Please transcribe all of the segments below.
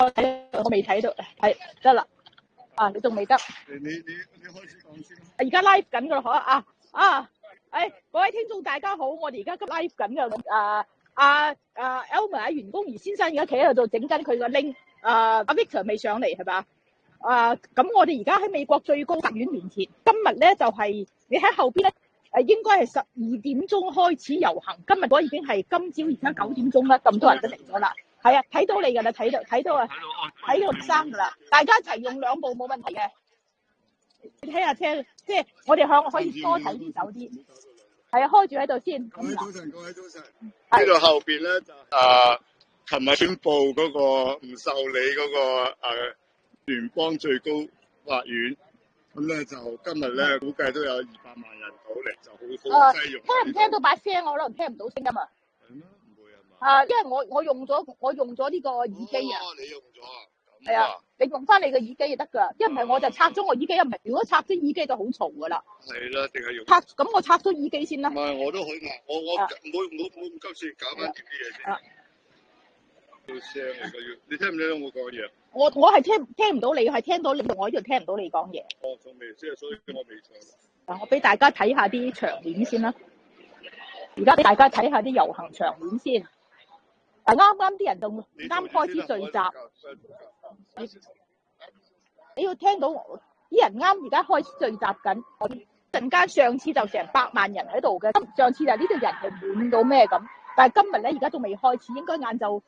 我未睇到，係得啦。啊，你仲未得？ 你開始講先。 而家 live 緊噶啦，各位聽眾大家好，我哋而家急 live 緊噶。Elmer 阿袁公儀先生而家企喺度整緊佢個 link。阿 Victor 未上嚟係嘛？咁我哋而家喺美國最高法院面前，今日咧就係、你喺後邊咧，應該係12點鐘開始遊行。今日嗰已經係今朝而家9點鐘啦，咁多人都嚟咗啦。係啊，睇到你㗎啦，睇到啊，睇到生㗎啦，大家一齊用2部冇問題嘅。你睇下車，即係我哋可以多睇啲手啲。係啊，開住喺度先。 各位早晨，各位早晨。呢度後邊咧就琴日宣布嗰個唔受理嗰個聯邦最高法院，咁咧就今日咧估計都有200萬人到嚟，就好擠擁。 聽唔聽到把聲？我可能聽唔到聲音啊。 係咩？唔會係嘛？ 因為我用咗呢個耳機啊。 你用咗啊？ 係啊，你用翻你嘅耳機就得㗎，一唔係我就拆咗我耳機，一唔係如果拆咗耳機就好嘈㗎啦。 係啦，定係用咁我拆咗耳機先啦。 唔係，我都可以我唔好咁急先，搞翻啲嘢先。要聲嚟㗎要，你聽唔聽到我講嘢？ 我係聽唔到你，係聽到你，我呢度聽唔到你講嘢。 仲未，即係所以我未唱。 我俾大家睇下啲場面先啦。而家俾大家睇下啲遊行場面先。啱啱啲人就啱開始聚集。你要聽到啲人啱而家開始聚集緊。陣間上次就成100萬人喺度嘅，上次就呢度人係滿到咩咁。但係今日咧，而家仲未開始，應該晏晝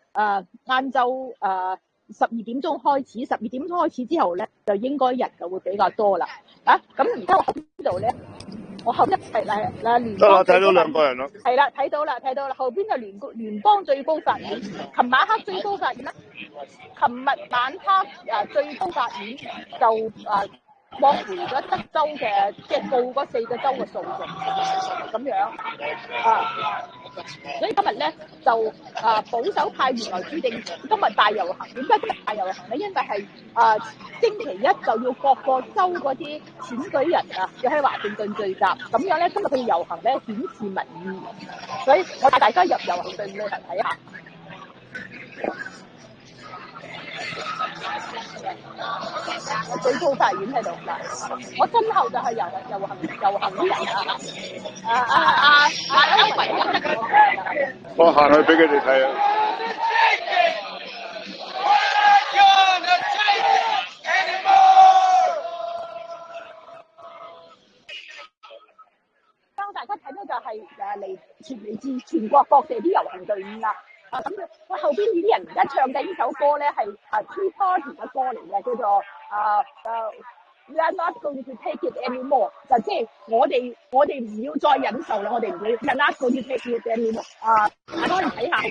12點鐘開始，12點鐘開始之後咧，就應該人就會比較多啦。咁而家我喺邊度咧？我後邊係聯邦。 睇到2個人咯。 係啦，睇到啦。後邊就聯邦最高法院。琴晚黑最高法院啦。琴日晚黑最高法院就駁回咗德州嘅，即係告嗰4個州嘅訴訟咁樣。所以今日咧就保守派原來注定今日大遊行。點解今日大遊行咧？因為係星期一就要各個州嗰啲選舉人要喺華盛頓聚集，咁樣咧今日佢哋遊行咧顯示民意，所以我帶大家入遊行隊伍去睇下。最高法院喺度嗱，我身後就係遊行啲人我行去俾佢哋睇啊！ 當大家睇到就係嚟自全國各地啲遊行隊伍啦。咁我後邊呢啲人而家唱緊呢首歌咧係Tea Party 嘅歌嚟嘅，叫做We are not going to take it anymore， 就即係我哋唔要再忍受啦，我哋唔會 We are not going to take it anymore。大家可以睇下。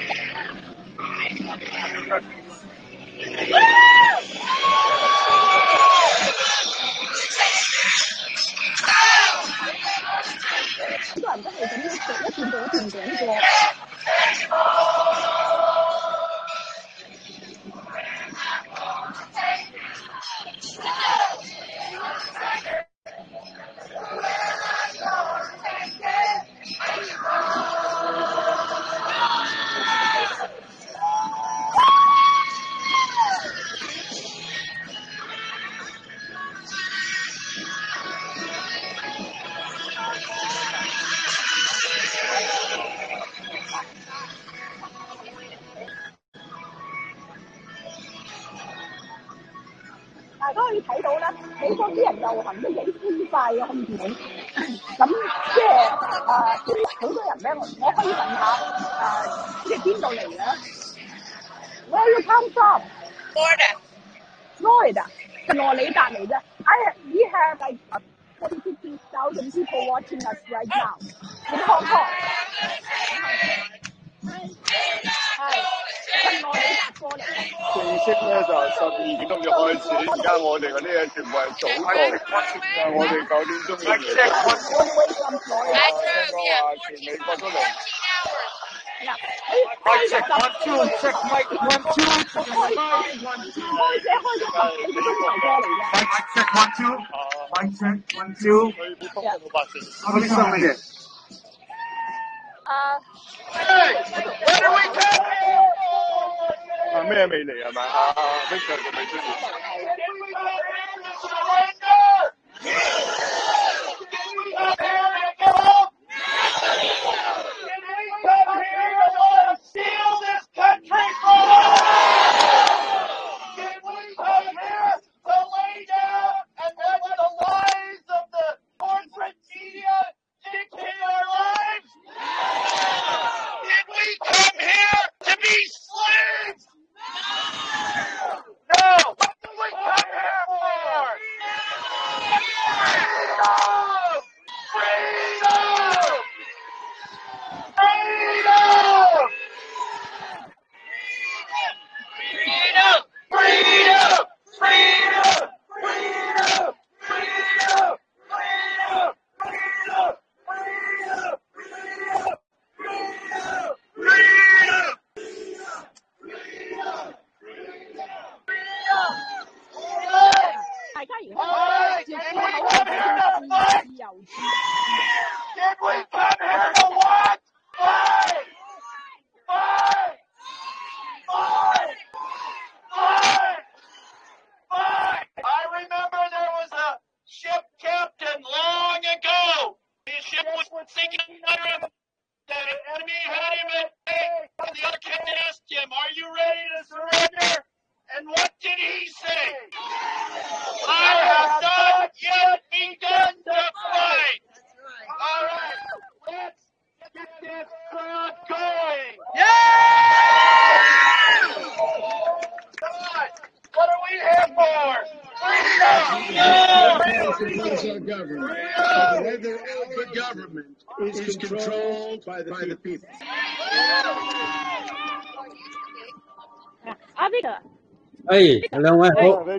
好多人都係咁樣一段到一段講過。大家可以睇到啦，美國啲人遊行都幾歡快嘅，可以見到。咁即係好多人咧，我可以問下你哋邊度嚟嘅 ？Where you come from? Florida， 佛羅里達嚟啫。We have like 42,000 people watching us right now in Hong Kong。係。 正式咧就12點鐘就開始，而家我哋嗰啲嘢全部係早到，我哋9點鐘要嚟。全美國都嚟。 check 1 2 check mic 1 2 開車開咗10幾個鐘頭過嚟嘅。 check 1 2 mic check 1 2。我哋上面嘅。 Where do we go? 咩未嚟係咪？Victor 仲未出現。 阿 Victor， 兩位好。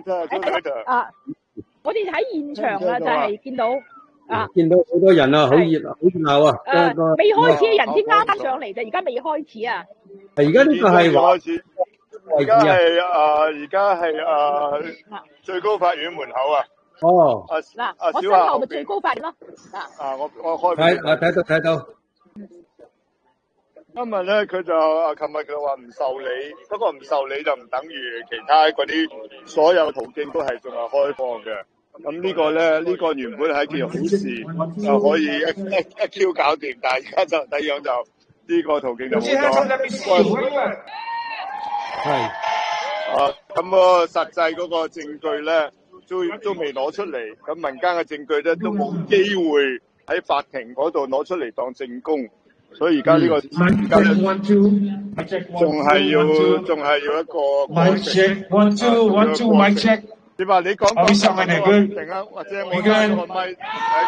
我哋喺現場啊，就係見到見到好多人啊，好熱鬧啊。 未開始嘅人先啱上嚟就，而家未開始啊。 而家呢個係開始，而家係最高法院門口啊。 哦。 嗱，我身後咪最高法院咯。 我開。 睇到。 今日咧，佢就琴日佢話唔受理，不過唔受理就唔等於其他嗰啲所有途徑都係仲係開放嘅。咁呢個咧，呢個原本係一件好事，就可以一 Q 搞掂，但係而家就第二樣就呢個途徑就冇咗。 係。 咁個實際嗰個證據咧，都未攞出嚟，咁民間嘅證據咧都冇機會喺法庭嗰度攞出嚟當證供。所以而家呢個而家仲係要一個 mic check 1 2 1 2 mic check。 你話你講突然間或者我閂個咪，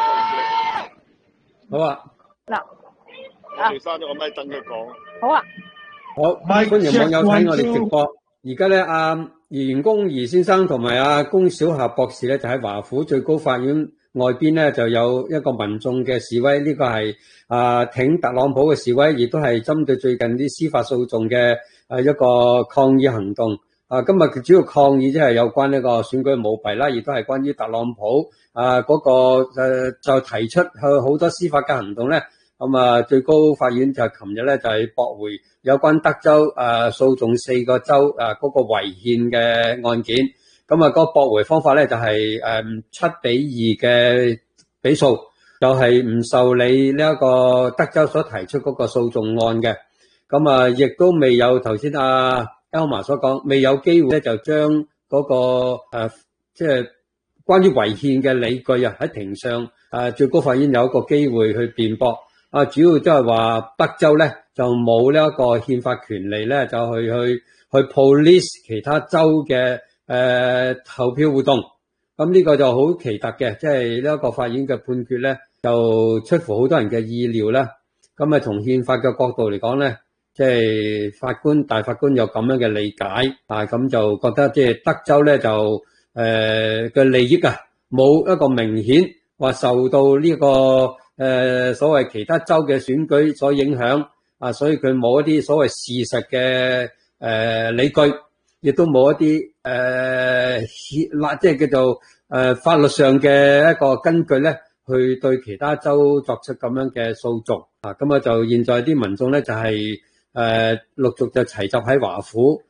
好啊。 嗱， 我哋閂咗個咪等佢講。 好啊。 好，歡迎網友睇我哋直播。而家咧，袁弓夷先生同埋龔小霞博士咧，就喺華府最高法院外邊咧就有一個民眾嘅示威，呢個係挺特朗普嘅示威，亦都係針對最近啲司法訴訟嘅一個抗議行動。今日佢主要抗議即係有關呢個選舉舞弊啦，亦都係關於特朗普嗰個就提出好多司法嘅行動咧。咁最高法院就琴日咧就係駁回有關德州訴訟4個州嗰個違憲嘅案件。咁個駁回方法咧就係7-2嘅比數，就係唔受理呢一個德州所提出嗰個訴訟案嘅。咁亦都未有頭先Elma 所講，未有機會咧就將嗰個即係關於違憲嘅理據喺庭上最高法院有一個機會去辯駁。主要即係話德州咧就冇呢一個憲法權利咧，就去 police 其他州嘅投票活動。咁呢個就好奇特嘅，即係呢一個法院嘅判決咧，就出乎好多人嘅意料啦。咁從憲法嘅角度嚟講咧，即係大法官有咁樣嘅理解咁就覺得即係德州咧就嘅利益冇一個明顯話受到呢個所謂其他州嘅選舉所影響所以佢冇一啲所謂事實嘅理據，亦都冇一啲即係叫做法律上嘅一個根據咧，去對其他州作出咁樣嘅訴訟咁就現在啲民眾咧就係陸續就齊集喺華府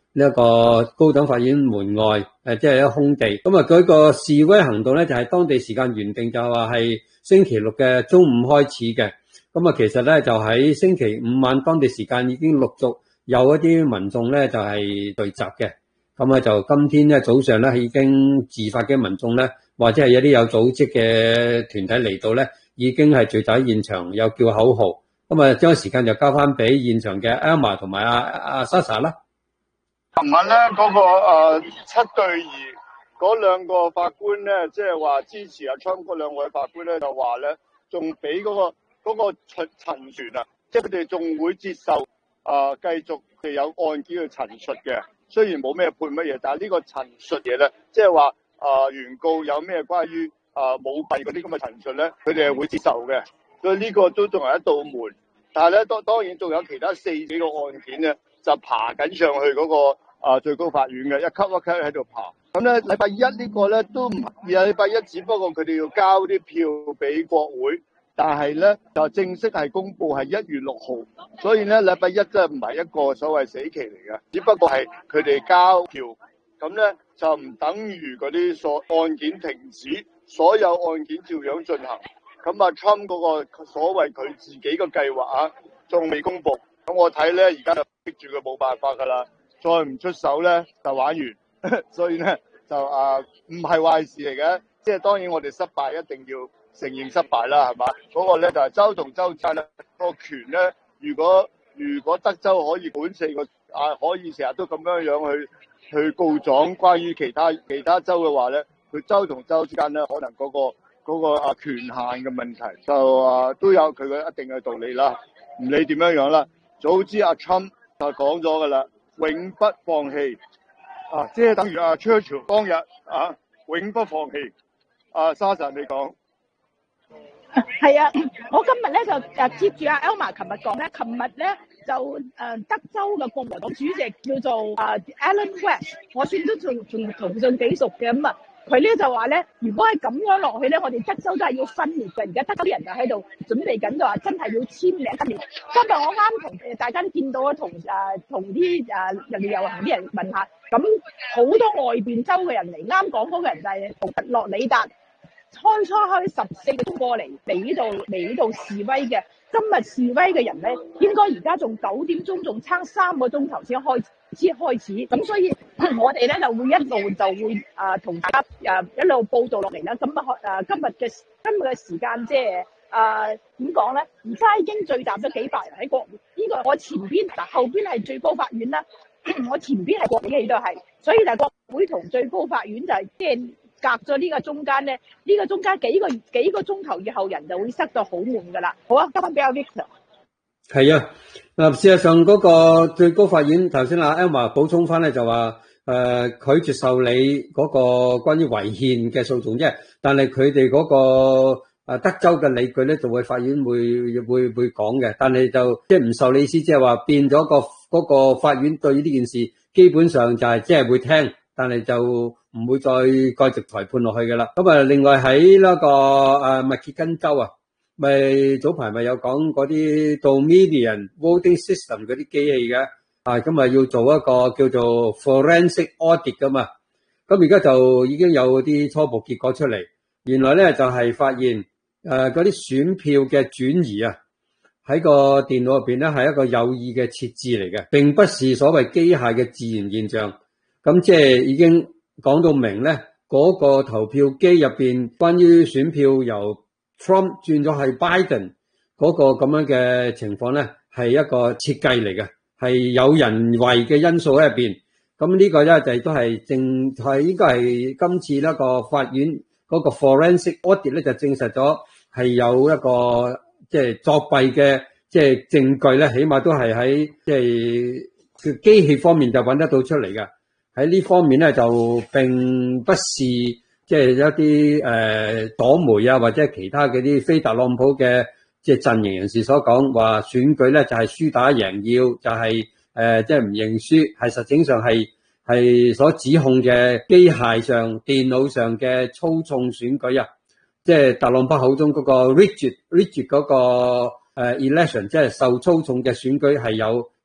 呢一個高等法院門外，即係一個空地。咁啊，佢個示威行動咧就係當地時間原定就話係星期六嘅中午開始嘅。咁啊，其實咧就喺星期五晚當地時間已經陸續有一啲民眾咧就係聚集嘅。咁啊，就今天咧早上咧已經自發嘅民眾咧，或者係有啲有組織嘅團體嚟到咧，已經係聚集喺現場，有叫口號。咁啊，將時間就交翻俾現場嘅 Elma 同埋阿 Sasha 啦。 琴日咧嗰個7-2嗰兩個法官咧，即係話支持阿 Trump 嗰兩位法官咧，就話咧仲俾嗰個陳傳啊，即係佢哋仲會接受繼續佢有案件去陳述嘅。雖然冇咩判乜嘢，但係呢個陳述嘢咧，即係話原告有咩關於舞弊嗰啲咁嘅陳述咧，佢哋係會接受嘅。所以呢個都仲係一道門。但係咧當然仲有其他4幾個案件咧，就爬緊上去嗰個最高法院嘅，一級一級喺度爬。咁咧禮拜一呢個咧都唔係禮拜一，只不過佢哋要交啲票俾國會，但係咧就正式係公佈係1月6號，所以咧禮拜一真係唔係一個所謂死期嚟嘅，只不過係佢哋交票。咁咧就唔等於嗰啲案件停止，所有案件照樣進行。咁啊 Trump 嗰個所謂佢自己嘅計劃仲未公佈。咁我睇咧而家就逼住佢冇辦法㗎啦，再唔出手咧就玩完。所以咧就唔係壞事嚟嘅，即係當然我哋失敗一定要承認失敗啦，係嘛？嗰個咧就係州同州之間咧個權咧，如果德州可以管4個可以成日都咁樣去告狀關於其他州嘅話咧，佢州同州之間咧可能嗰個權限嘅問題就都有佢嘅一定嘅道理啦。唔理點樣啦，早知阿 Trump 就講咗㗎啦，永不放棄即係等於Churchill 當日永不放棄。Sasha 你講。 係啊，我今日咧就接住阿 Elma 琴日講咧，琴日咧就德州嘅共和黨主席叫做Alan West， 我算都仲同上幾熟嘅咁啊。佢咧就話咧，如果係咁樣落去咧，我哋德州真係要分裂嘅。而家德州啲人就喺度準備緊，就話真係要簽名分裂。今日我啱同大家都見到同啲人哋遊行啲人問下，咁好多外邊州嘅人嚟，啱講嗰個人就係佛羅里達。初開14個鐘過嚟呢度示威嘅。今日示威嘅人咧，應該而家仲9點鐘，仲差3個鐘頭先開始。咁所以我哋咧就會一路就會同大家一路報道落嚟啦。咁今日嘅時間即係點講咧？而家已經聚集咗幾百人喺國會。呢個我前邊後邊係最高法院啦，我前邊係國會嘅都係，所以就國會同最高法院就係即係。隔咗呢個中間咧，呢個中間幾個鐘頭以後，人就會塞到好滿噶啦。好啊，交翻俾阿 Victor。 係啊，事實上嗰個最高法院頭先阿 Elma 補充翻咧，就話拒絕受理嗰個關於違憲嘅訴訟啫，但係佢哋嗰個德州嘅理據咧，就會法院會講嘅，但係就即係唔受理意思，即係話變咗嗰個法院對呢件事基本上就係即係會聽，但係就唔會再繼續裁判落去嘅啦。咁啊，另外喺呢個密歇根州咪早排咪有講嗰啲 Dominion Voting System 嗰啲機器嘅，咁啊要做一個叫做 Forensic Audit 噶嘛。咁而家就已經有啲初步結果出嚟，原來咧就係發現嗰啲選票嘅轉移喺個電腦入邊咧係一個有意嘅設置嚟嘅，並不是所謂機械嘅自然現象。咁即係已經講到明咧，嗰個投票機入邊關於選票由 Trump 轉咗係 Biden 嗰個咁樣嘅情況咧，係一個設計嚟嘅，係有人為嘅因素喺入邊。咁呢個咧就都係應該係今次呢個法院嗰個 forensic audit 咧就證實咗係有一個即係作弊嘅即係證據咧，起碼都係喺即係機器方面就揾得到出嚟嘅。喺呢方面咧就並不是即係一啲黨媒或者其他嗰啲非特朗普嘅即係陣營人士所講話選舉咧就係輸打贏要，就係即係唔認輸，係實際上係所指控嘅機械上電腦上嘅操縱選舉即係特朗普口中嗰個 rigid 嗰個election， 即係受操縱嘅選舉係有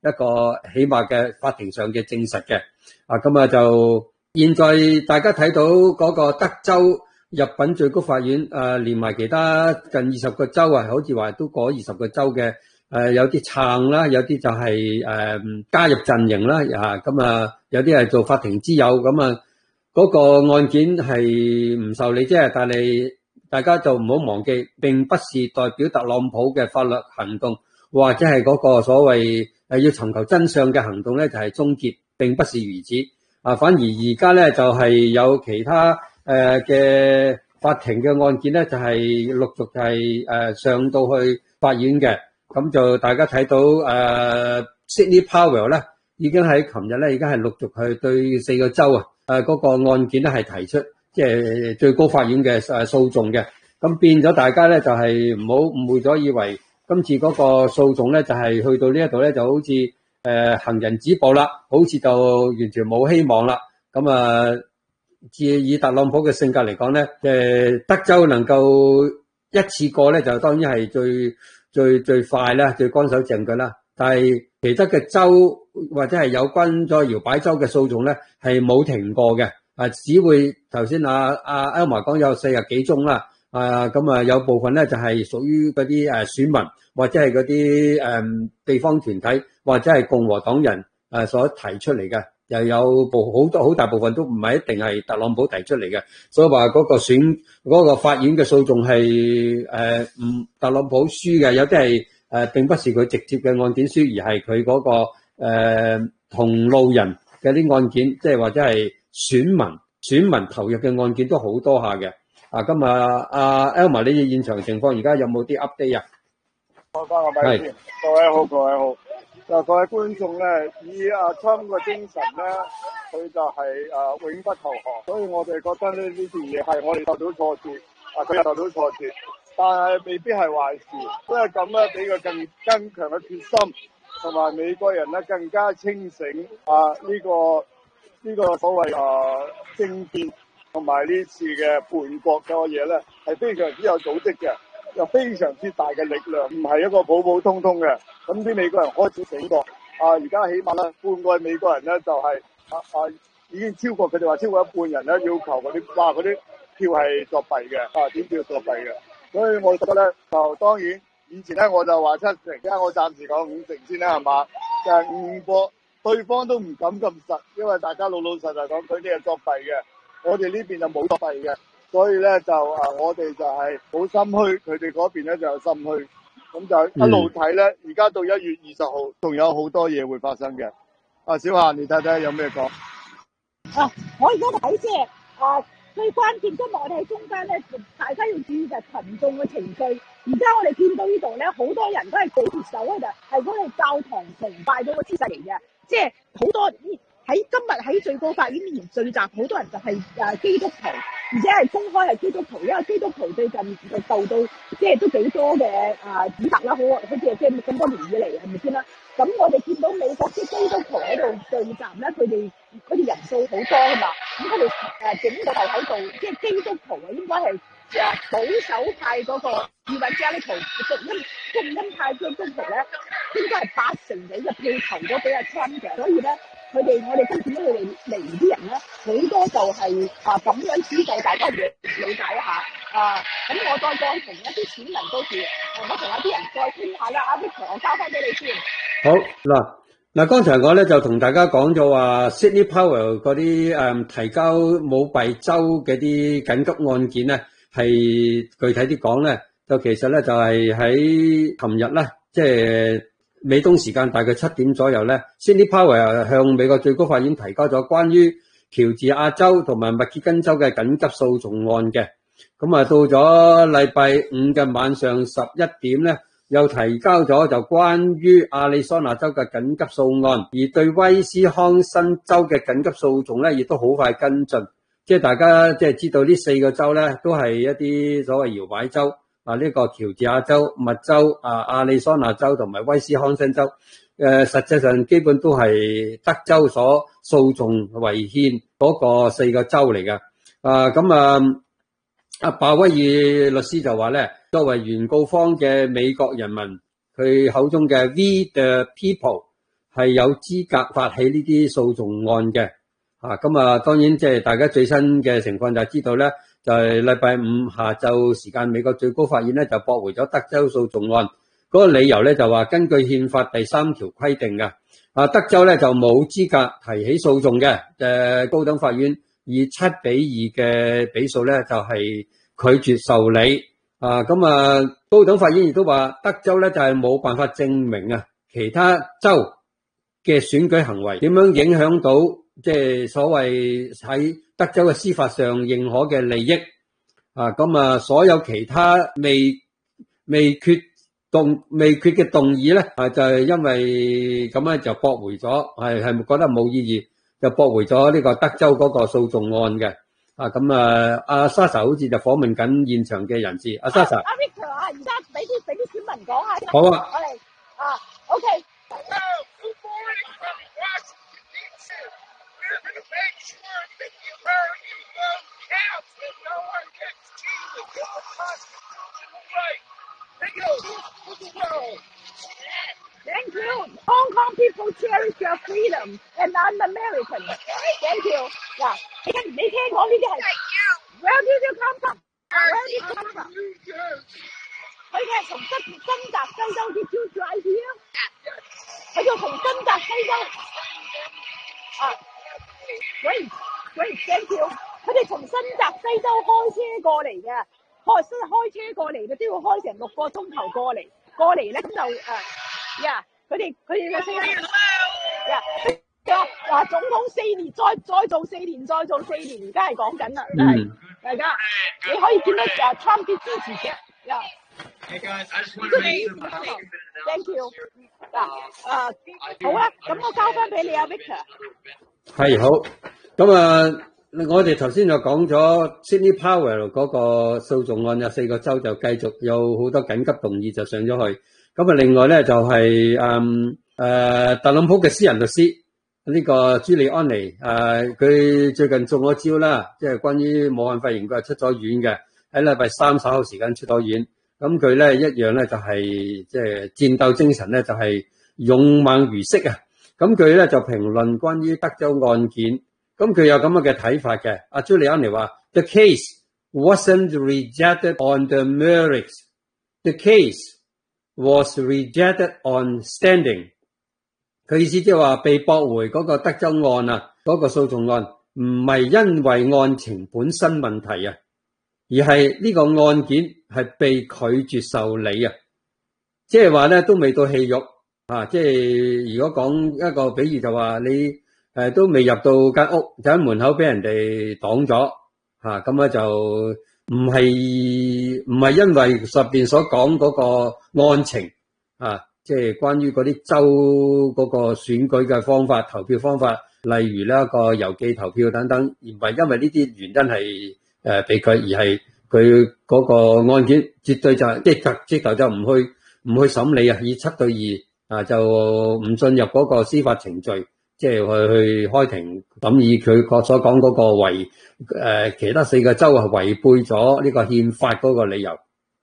一個起碼嘅法庭上嘅證實嘅。咁啊就現在大家睇到嗰個德州入稟最高法院，連埋其他近20個州啊，好似話都過20個州嘅，有啲撐啦，有啲就係加入陣營啦，咁啊有啲係做法庭之友，咁啊嗰個案件係唔受理啫，但係大家就唔好忘記，並不是代表特朗普嘅法律行動或者係嗰個所謂要尋求真相嘅行動咧就係終結，並不是如此。反而而家咧就係有其他嘅法庭嘅案件咧，就係陸續係上到去法院嘅。咁就大家睇到Sidney Powell 咧，已經喺琴日咧，已經係陸續去對4個州嗰個案件咧係提出即係最高法院嘅訴訟嘅。咁變咗大家咧就係唔好誤會咗，以為今次嗰個訴訟咧就係去到呢一度咧就好似行人止步啦，好似就完全冇希望啦。咁以特朗普嘅性格嚟講咧，德州能夠一次過咧就當然係最快啦，最乾手淨腳啦。但係其他嘅州或者係有關咗搖擺州嘅訴訟咧係冇停過嘅，只會頭先阿 Elma 講有40幾宗啦。有部分咧就係屬於嗰啲選民或者係嗰啲地方團體或者係共和黨人所提出嚟嘅，又有好大部分都唔係一定係特朗普提出嚟嘅，所以話嗰個嗰個法院嘅訴訟係特朗普輸嘅，有啲係並不是佢直接嘅案件輸，而係佢嗰個同路人嘅啲案件，即係或者係選民投入嘅案件都好多下嘅。今日Elma， 你現場情況而家有冇啲 update 啊？ 開翻個咪先，各位好，各位好。就各位觀眾咧，以Trump嘅精神咧，佢就係永不投降，所以我哋覺得呢件嘢係我哋受到挫折，佢又受到挫折，但係未必係壞事，因為咁咧俾佢更強嘅決心，同埋美國人咧更加清醒呢個所謂政變。同埋呢次嘅叛國嘅嘢咧，係非常之有組織嘅，有非常之大嘅力量，唔係一個普普通通嘅。咁啲美國人開始醒覺，而家起碼咧半個美國人咧就係已經超過佢哋話超過一半人咧要求嗰啲票係作弊嘅，點票作弊嘅。所以我覺得咧就當然以前咧我就話7成，而家我暫時講5成先啦，係嘛？就係誤國，對方都唔敢咁實，因為大家老實講，佢哋係作弊嘅。我哋呢邊就冇作弊嘅，所以咧就我哋就係好心虛，佢哋嗰邊咧就有心虛，咁就一路睇咧。而家到1月20號，仲有好多嘢會發生嘅。小夏，你睇睇有咩講？ 我而家睇即係最關鍵，今日我哋喺中間咧，大家要注意就係群眾嘅情緒。而家我哋見到呢度咧，好多人都係舉住手咧，就係嗰個教堂崇拜嗰個姿勢嚟嘅，即係好多。喺今日喺最高法院面前聚集，好多人就係基督徒，而且係公開係基督徒，因為基督徒最近就受到即係都幾多嘅指責啦，好似即係咁多年以嚟係咪先啦？咁我哋見到美國啲基督徒喺度聚集咧，佢哋人數好多㗎嘛，咁佢哋整個係喺度，即係基督徒啊，應該係保守派嗰個 evangelical 福音派基督徒咧，應該係80%幾嘅票投咗俾阿 Trump 嘅，所以咧。我哋今次佢哋嚟啲人咧，好多就係咁樣指導大家理解一下咁我再同一啲選民到時，我同一啲人再傾下啦。阿 Victor，我交翻俾你先。 好嗱，剛才我咧就同大家講咗話 Sidney Powell 嗰啲提交舞弊州嘅啲緊急案件咧，係具體啲講咧，就其實咧就係喺琴日咧，即係。美東時間大概7點左右咧 ，Sidney Powell 向美國最高法院提交咗關於喬治亞州同埋密歇根州嘅緊急訴訟案嘅。咁到咗禮拜5嘅晚上11點咧，又提交咗就關於亞利桑那州嘅緊急訴案，而對威斯康辛州嘅緊急訴訟咧，亦都好快跟進。即係大家即係知道呢4個州咧，都係一啲所謂搖擺州。呢個喬治亞州、密州、亞利桑那州同埋威斯康辛州，實際上基本都係德州所訴訟違憲嗰個4個州嚟嘅。鮑威爾律師就話咧，作為原告方嘅美國人民，佢口中嘅 We the People 係有資格發起呢啲訴訟案嘅。咁啊，當然即係大家最新嘅情況就係知道咧，就係禮拜五下晝時間，美國最高法院咧就駁回咗德州訴訟案。嗰個理由咧就話根據憲法第3條規定嘅，德州咧就冇資格提起訴訟嘅。高等法院以7-2嘅比數咧就係拒絕受理。高等法院亦都話德州咧就係冇辦法證明其他州嘅選舉行為點樣影響到即係所謂喺德州嘅司法上認可嘅利益。所有其他未決嘅動議咧，就係因為咁樣就駁回咗，係覺得冇意義，就駁回咗呢個德州嗰個訴訟案嘅。阿 Sasha 好似就訪問緊現場嘅人士。阿 Sasha， 阿 Victor 而家俾啲選民講下。 好啊。 我哋OK。 Good morning from Washington, D.C. We're going to make sure that you heard your vote counts, that no one gets cheated. It's a constitutional right. Take it over. Thank you. Hong Kong people cherish your freedom, and I'm American. Thank you. 嗱，你聽講呢啲係 Where did you come from? Where did you come from? 佢哋係從新澤西州啲 Jews right here. 佢就從新澤西州Great, thank you. 佢哋從新澤西州開車過嚟嘅，開車過嚟嘅都要開成6個鐘頭過嚟咧，咁就佢哋嘅聲音話總統4年再做4年，而家係講緊啦，大家你可以見到Trump啲支持者 Hey guys, I just want to make some Thank you. 好啦，咁我交翻俾你啊 Victor。 係好，我哋頭先就講咗 Sidney Powell 嗰個訴訟案，有4個州就繼續有好多緊急動議就上咗去。另外咧就係特朗普嘅私人律師呢個朱利安尼，佢最近中咗招啦，即係關於武漢肺炎佢係出咗院嘅，喺禮拜3稍後時間出咗院。咁佢咧一樣咧就係即係戰鬥精神咧就係勇猛如昔啊！咁佢咧就評論關於德州案件，咁佢有咁嘅睇法嘅。阿朱利安尼話 ：The case wasn't rejected on the merits. The case was rejected on standing. 佢意思即係話被駁回嗰個德州案嗰個訴訟案，唔係因為案情本身問題啊。而係呢個案件係被拒絕受理啊，即係話咧都未到戲肉即係如果講一個比喻就話你都未入到間屋就喺門口俾人哋擋咗咁咧就唔係因為上邊所講嗰個案情即係關於嗰啲州嗰個選舉嘅方法、投票方法，例如呢個郵寄投票等等，而唔係因為呢啲原因係被拒，而係佢嗰個案件絕對就係即係直頭就唔去審理以7-2就唔進入嗰個司法程序，即係去開庭審議佢所講嗰個其他4個州係違背咗呢個憲法嗰個理由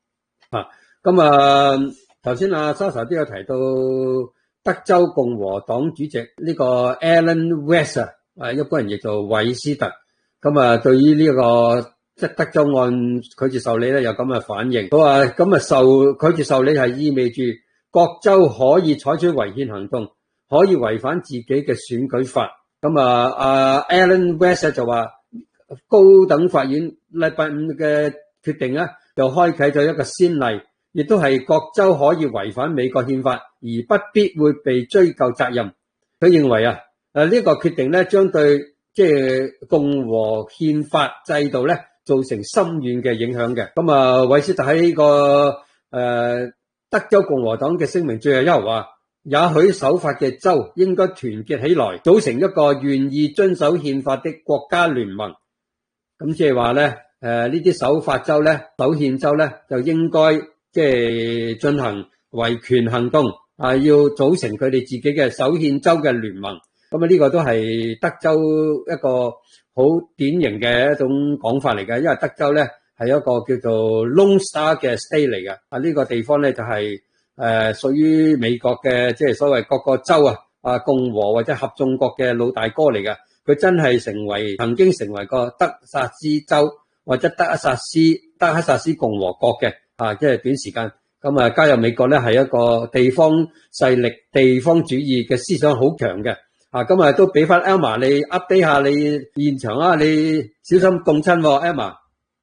頭先阿 Sasha 都有提到德州共和黨主席呢個 Alan West 一般人譯做韋斯特，對於呢個德州案拒絕受理咧有咁嘅反應，佢話拒絕受理係意味住各州可以採取違憲行動，可以違反自己嘅選舉法。Alan West 就話高等法院禮拜5嘅決定就開啟咗一個先例，亦都係各州可以違反美國憲法而不必會被追究責任。佢認為呢個決定咧將對即係共和憲法制度咧造成深遠嘅影響嘅。韋斯特喺個德州共和黨嘅聲明最後一號話，也許守法嘅州應該團結起來，組成一個願意遵守憲法的國家聯盟。咁即係話咧，呢啲守法州咧、守憲州咧，就應該即係進行維權行動，要組成佢哋自己嘅守憲州嘅聯盟。呢個都係德州一個好典型嘅一種講法嚟嘅，因為德州咧係一個叫做 Lone Star 嘅 state 嚟嘅。呢個地方咧就係屬於美國嘅，即係所謂各個州共和或者合眾國嘅老大哥嚟㗎。佢真係曾經成為過德薩斯州或者德克薩斯共和國嘅即係短時間咁加入美國咧，係一個地方勢力、地方主義嘅思想好強嘅咁都俾翻 Elma 你 update 下你現場啊，你小心凍親喎 Elma。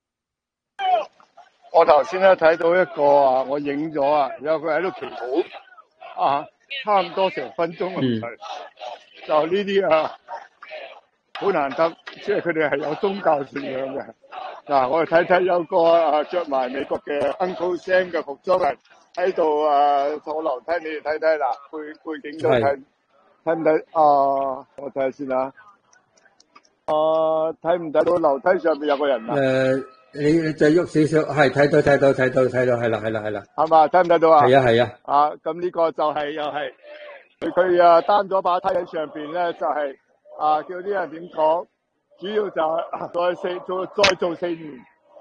我頭先咧睇到一個我影咗有佢喺度祈禱差唔多成分鐘咁滯，就呢啲好難得，即係佢哋係有宗教信仰嘅。嗱，我哋睇有個着埋美國嘅 Uncle Sam 嘅服裝喺度坐樓梯，你哋睇啦，背景都睇唔睇？我睇下先睇唔睇到樓梯上面有個人你再喐少少，係睇到，係啦， 係嘛？睇唔睇到啊？ 係啊。 咁呢個就係又係佢擔咗把梯喺上邊咧，就係叫啲人點講？主要就係再做4年。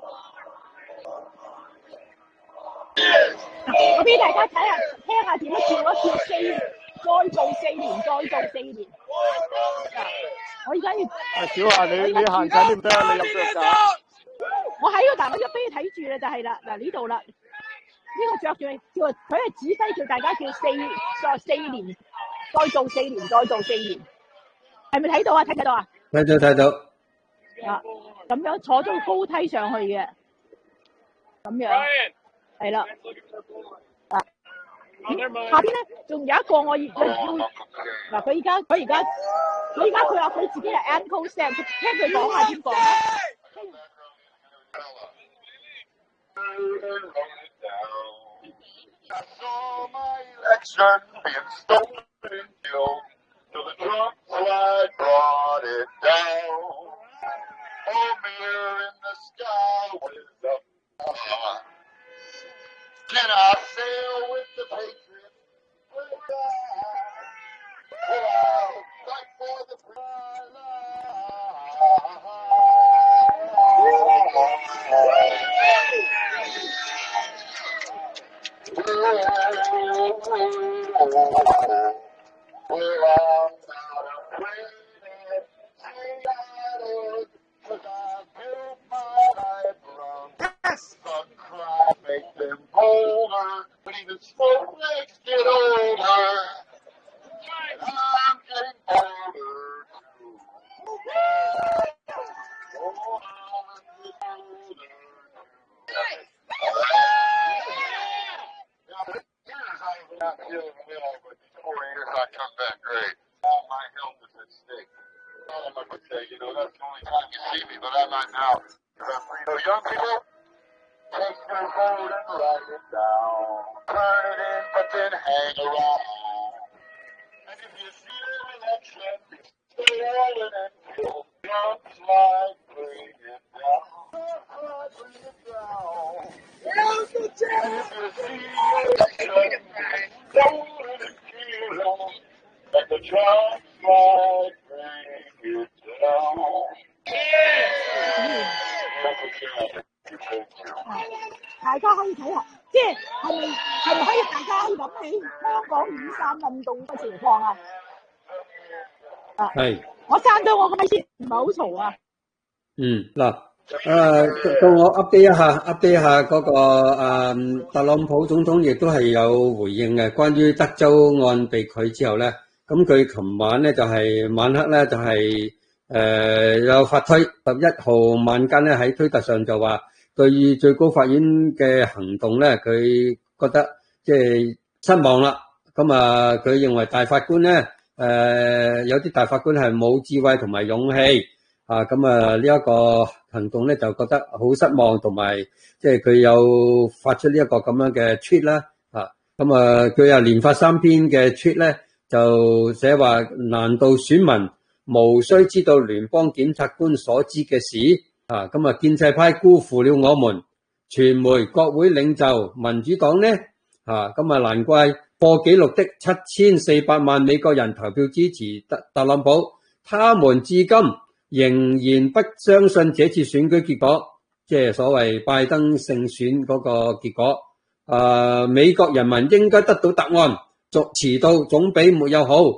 我俾大家聽下點樣跳4年，再做4年，再做4年。我而家要小華，你行緊點得啊？你入腳架。 我喺個我一俾你睇住啦，就係啦，嗱呢度啦，呢個着住佢係指揮叫大家叫4年，再做4年，再做4年，係咪睇到啊？睇到啊？ 睇到。 咁樣坐咗高梯上去嘅，咁樣係啦。下邊咧仲有一個我要嗱，佢而家佢話佢自己係 Uncle Sam， 聽佢講下點講咧。 I saw my election being stolen and killed, till the drunk slide brought it down. Oh, mirror in the sky with the can I sail with the Patriots? Will I fight for the smoke makes it over. I'm getting older too. Oh, I'm getting older not feeling well, but these 4 years I come back great. All my health is at stake. I would say, that's the only time you see me, but I might now. Young people, take your vote and write it down. Turn it in, but then hang around. And if you see an election, stay rolling until drums like bring it down. Bring it down. Here's the chance to see it. Golden and kill like the drums like bring it down. That's a chance. 大家可以睇下，即係係咪可以大家諗起香港雨傘運動嘅情況啊？ 係。 我閂咗我個咪先，唔係好嘈啊。 嗱，到我 update 一下嗰個特朗普總統亦都係有回應嘅，關於德州案被拒之後咧，咁佢琴晚咧就係晚黑咧就係有發推11號晚間咧喺推特上就話。對於最高法院嘅行動咧，佢覺得即係失望啦。咁佢認為大法官咧，有啲大法官係冇智慧同埋勇氣呢一個行動咧就覺得好失望，同埋即係佢有發出呢一個咁樣嘅 tweet 啦。佢又連發3篇嘅 tweet 咧，就寫話難道選民無需知道聯邦檢察官所知嘅事？建制派辜負了我們，傳媒、國會領袖、民主黨呢？難怪破紀錄的7400萬美國人投票支持特朗普，他們至今仍然不相信這次選舉結果，即係所謂拜登勝選嗰個結果。美國人民應該得到答案，遲到總比沒有好。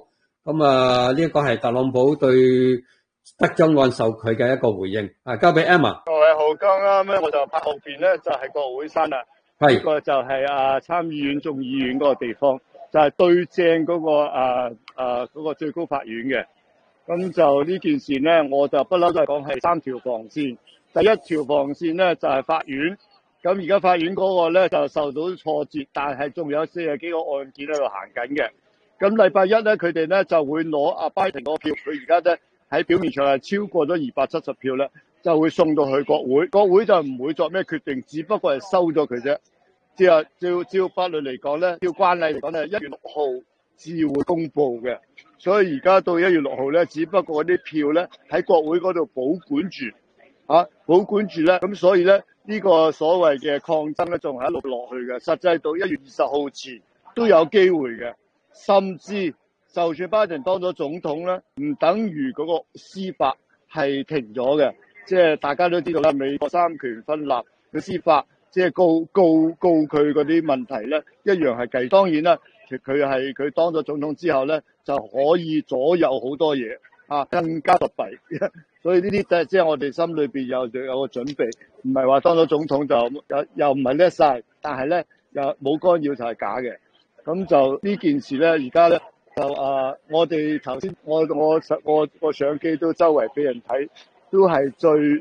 咁啊，呢一個係特朗普對德州案受佢嘅一個回應。交俾 Emma。 各位好，剛啱咧我就拍後邊咧就係國會山啦，呢係個就係參議院、眾議院嗰個地方，就係對正嗰個嗰個最高法院嘅。咁就呢件事咧，我就不嬲都係講係3條防線。第一條防線咧就係法院。咁而家法院嗰個咧就受到挫折，但係仲有40幾個案件喺度行緊嘅。咁禮拜一咧，佢哋咧就會攞阿拜登嗰個票，佢而家咧喺表面上係超過咗270票咧，就會送到去國會。國會就唔會作咩決定，只不過係收咗佢啫。即係照法律嚟講咧，照慣例嚟講咧，1月6號至會公佈嘅。所以而家到1月6號咧，只不過嗰啲票咧喺國會嗰度保管住，保管住咧。咁所以咧呢個所謂嘅抗爭咧，仲係一路落去嘅。實際到1月20號前都有機會嘅。甚至就算拜登當咗總統咧，唔等於嗰個司法係停咗嘅。即係大家都知道啦，美國3權分立嘅司法，即係告佢嗰啲問題咧，一樣係繼。當然啦，佢當咗總統之後咧，就可以左右好多嘢更加特別。所以呢啲即係我哋心裏邊有個準備，唔係話當咗總統就又唔係叻晒，但係咧又冇干擾就係假嘅。咁就呢件事咧，而家咧就我哋頭先我相機都周圍俾人睇，都係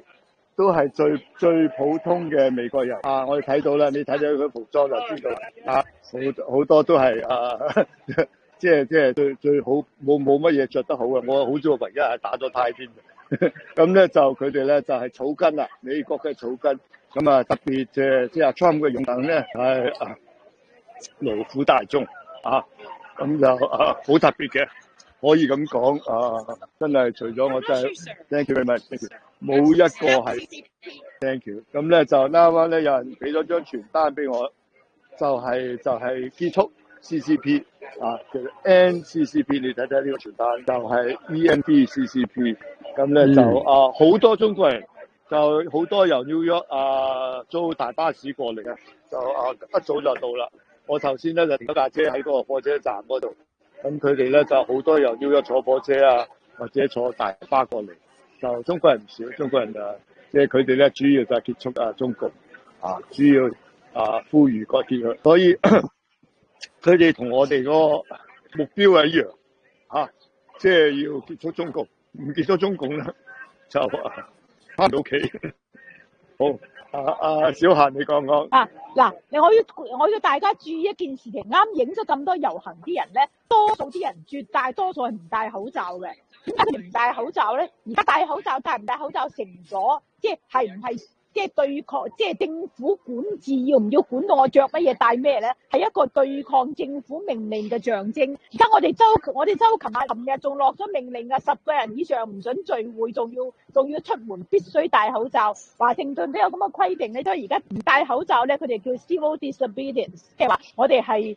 最普通嘅美國人我哋睇到啦，你睇到佢服裝就知道啦好多都係即係最好冇乜嘢着得好嘅。我好似我唯一係打咗呔添嘅。咁咧就佢哋咧就係草根啦，美國嘅草根。咁特別即係 Trump 嘅擁躉咧係勞苦大眾咁就好特別嘅，可以咁講真係除咗我真係 thank you very much，thank you，冇一個係 thank you。咁咧就啱啱咧有人俾咗張傳單俾我，就係結束 CCP 其實 NCCP， 你睇睇呢個傳單就係 END CCP。咁咧就好多中國人，就好多由 New York 租大巴士過嚟嘅，就一早就到啦。我頭先咧就停咗架車喺嗰個火車站嗰度，咁佢哋咧就好多由 New York 坐火車或者坐大巴過嚟，就中國人唔少，中國人即係佢哋咧主要就係結束中共主要呼籲個結束，所以佢哋同我哋個目標係一樣即係要結束中共，唔結束中共咧就翻唔到屋企。好。小嫻你講講嗱，我要大家注意一件事情，啱影咗咁多遊行啲人咧，多數啲人絕大多數係唔戴口罩嘅。點解佢哋唔戴口罩咧？而家戴口罩戴唔戴口罩成咗，即係唔係即係對抗，即係政府管治要唔要管到我着乜嘢戴咩咧？係一個對抗政府命令嘅象徵。而家我哋州琴日仲落咗命令10個人以上唔准聚會，仲要出門必須戴口罩。華盛頓都有咁嘅規定咧，所以而家唔戴口罩咧，佢哋叫 civil disobedience， 即係話我哋係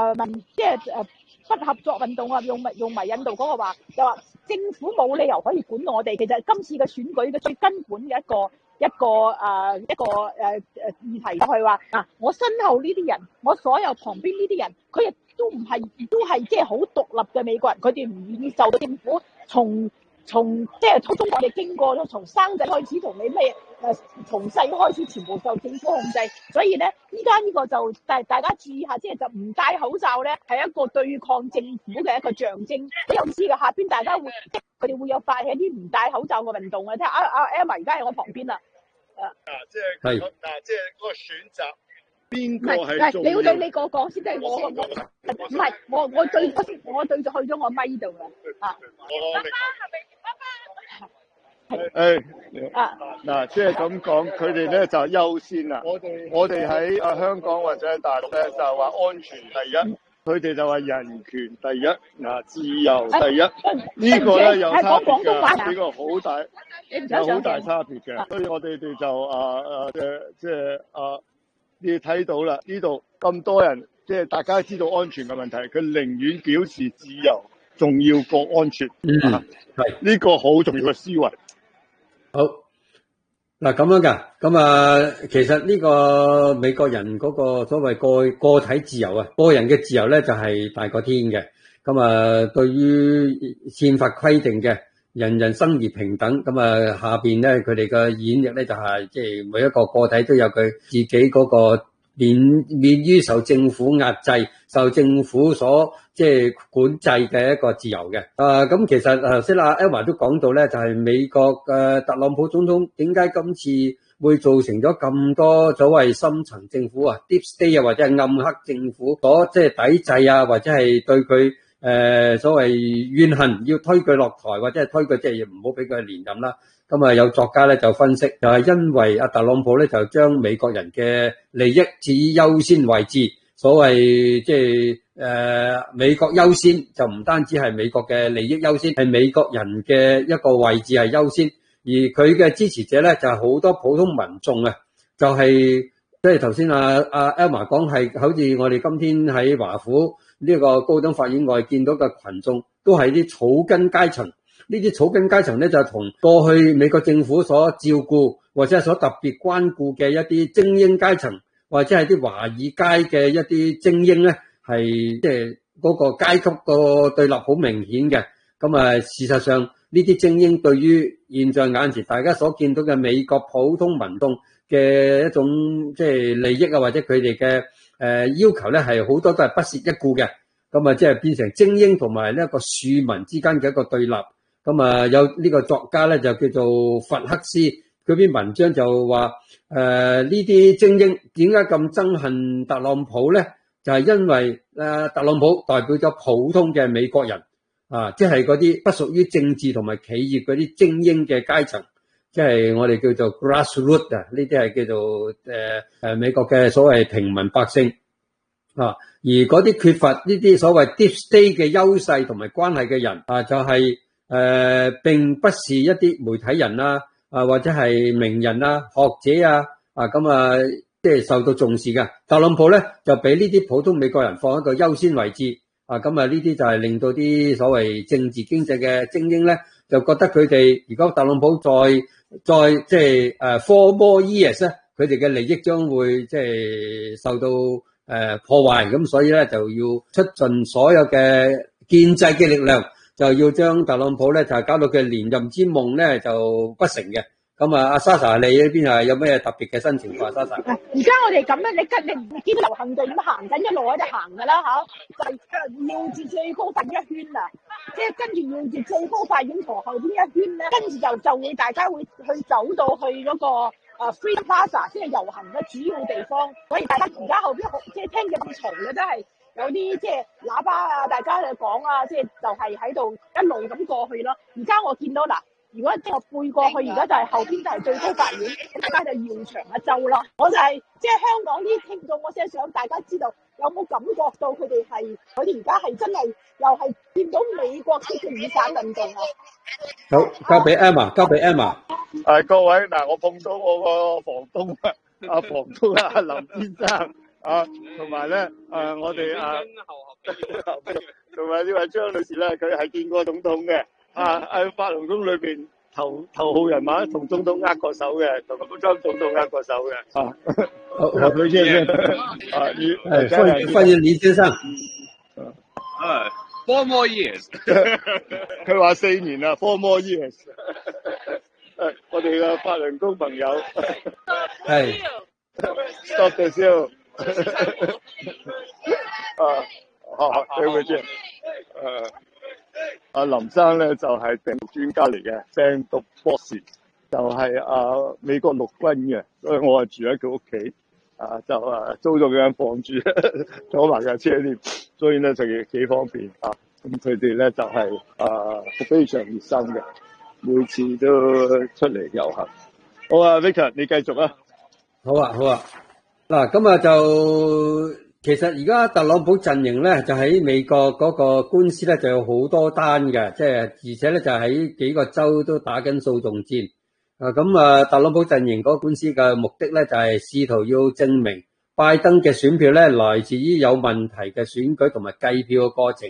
不合作運動用埋印度嗰個話，就話政府冇理由可以管我哋。其實今次嘅選舉嘅最根本嘅一個議題就係話我身後呢啲人，我所有旁邊呢啲人，佢亦都係即係好獨立嘅美國人，佢哋唔願意受到政府從即係初中我哋經過咗，從生仔開始，同你咩從細開始全部受政府控制。所以咧，依家呢個就大家注意下，即係就唔戴口罩咧，係一個對抗政府嘅一個象徵。好有意思嘅，下邊大家佢哋會有發起一啲唔戴口罩嘅運動啊！睇下Emma 而家喺我旁邊啦。 即係嗰個選擇邊個係重要？ 你要對你個講先，即係我唔係我對咗去咗我咪度嘅即係咁講，佢哋咧就優先啦。我哋喺香港或者喺大陸咧就話安全第一，佢哋就話人權第一，自由第一。呢個咧有差別㗎，呢個好大有好大差別嘅。所以我哋就你睇到啦，呢度咁多人，即係大家知道安全嘅問題，佢寧願表示自由，仲要過安全。係呢個好重要嘅思維。 好嗱，咁樣噶，咁其實呢個美國人嗰個所謂個體自由個人嘅自由咧就係大過天嘅。 咁對於憲法規定嘅人人生而平等，咁下邊咧佢哋嘅演繹咧就係即係每一個個體都有佢自己嗰個免於受政府壓制、受政府所即係管制嘅一個自由嘅。咁其實頭先阿 Elma 都講到咧，就係美國嘅特朗普總統點解今次會造成咗咁多所謂深層政府啊 deep state 啊或者係暗黑政府所即係抵制啊，或者係對佢所謂怨恨，要推佢落台或者係推佢即係唔好俾佢連任啦。咁有作家咧就分析，就係因為阿特朗普咧就將美國人嘅利益置於優先位置，所謂即係美國優先就唔單止係美國嘅利益優先，係美國人嘅一個位置係優先。而佢嘅支持者咧就係好多普通民眾啊，就係即係頭先阿 Elma 講係好似我哋今天喺華府呢個高等法院外見到嘅群眾，都係啲草根階層。呢啲草根階層咧就同過去美國政府所照顧或者係所特別關顧嘅一啲精英階層，或者係啲華爾街嘅一啲精英咧，係即係嗰個階級個對立好明顯嘅。咁事實上呢啲精英對於現在眼前大家所見到嘅美國普通民眾嘅一種即係利益啊，或者佢哋嘅要求咧，係好多都係不屑一顧嘅。咁即係變成精英同埋呢一個庶民之間嘅一個對立。咁有呢個作家咧就叫做弗克斯，佢篇文章就話呢啲精英點解咁憎恨特朗普咧？就係因為特朗普代表咗普通嘅美國人啊，即係嗰啲不屬於政治同埋企業嗰啲精英嘅階層，即係我哋叫做 grassroot 啊，呢啲係叫做美國嘅所謂平民百姓啊。而嗰啲缺乏呢啲所謂 deep state 嘅優勢同埋關係嘅人啊，就係並不是一啲媒體人啊，或者係名人啊、學者啊，即係受到重視嘅。特朗普咧就俾呢啲普通美國人放喺個優先位置，呢啲就係令到啲所謂政治經濟嘅精英咧，就覺得佢哋如果特朗普再即係4 more years咧，佢哋嘅利益將會即係受到破壞，咁所以咧就要出盡所有嘅建制嘅力量。就要將特朗普咧就搞到佢連任之夢咧就不成嘅。咁阿 Sasha 你呢邊係有咩特別嘅新情況 Sasha？ 而家我哋咁樣，你見到遊行隊咁行緊，一路喺度行噶啦嚇，就繞住最高法院一圈啊，即係跟住繞住最高法院坐後邊一圈咧，跟住就會大家會去走到去嗰個Freedom Plaza， 即係遊行嘅主要地方。所以大家而家後邊即係聽嘅咁嘈嘅都係。有啲即係喇叭啊，大家就講啊，即係就係喺度一路咁過去咯。而家我見到嗱，如果即係我背過去，而家就係後邊就係最高法院，咁大家就繞場一周咯。我就係即係香港啲聽眾，我真係想大家知道有冇感覺到佢哋而家係真係又係見到美國式嘅雨傘運動啊！ 好，交俾 Emma。 各位嗱，我碰到我個房東啊，房東阿林先生。同埋咧，我哋同埋呢位張女士咧，佢係見過總統嘅，喺法輪功裏邊頭號人物，同總統握過手嘅，同張總統握過手嘅，好，佢先歡迎李先生。 4 more years， 佢話4年啦，4 more years。我哋嘅法輪功朋友， 係 Stop the show。對唔住，阿林生咧就係病毒專家嚟嘅，病毒博士，就係美國陸軍嘅，所以我係住喺佢屋企，就租咗間房住，坐埋架車添，所以咧就幾方便啊。咁佢哋咧就係非常熱心嘅，每次都出嚟遊行。好啊 ，Victor 你繼續啊。 好啊。嗱，咁就其實而家特朗普陣營咧，就喺美國嗰個官司咧就有好多單嘅，即係而且咧就喺幾個州都打緊訴訟戰。特朗普陣營嗰個官司嘅目的咧就係試圖要證明拜登嘅選票咧來自於有問題嘅選舉同埋計票嘅過程。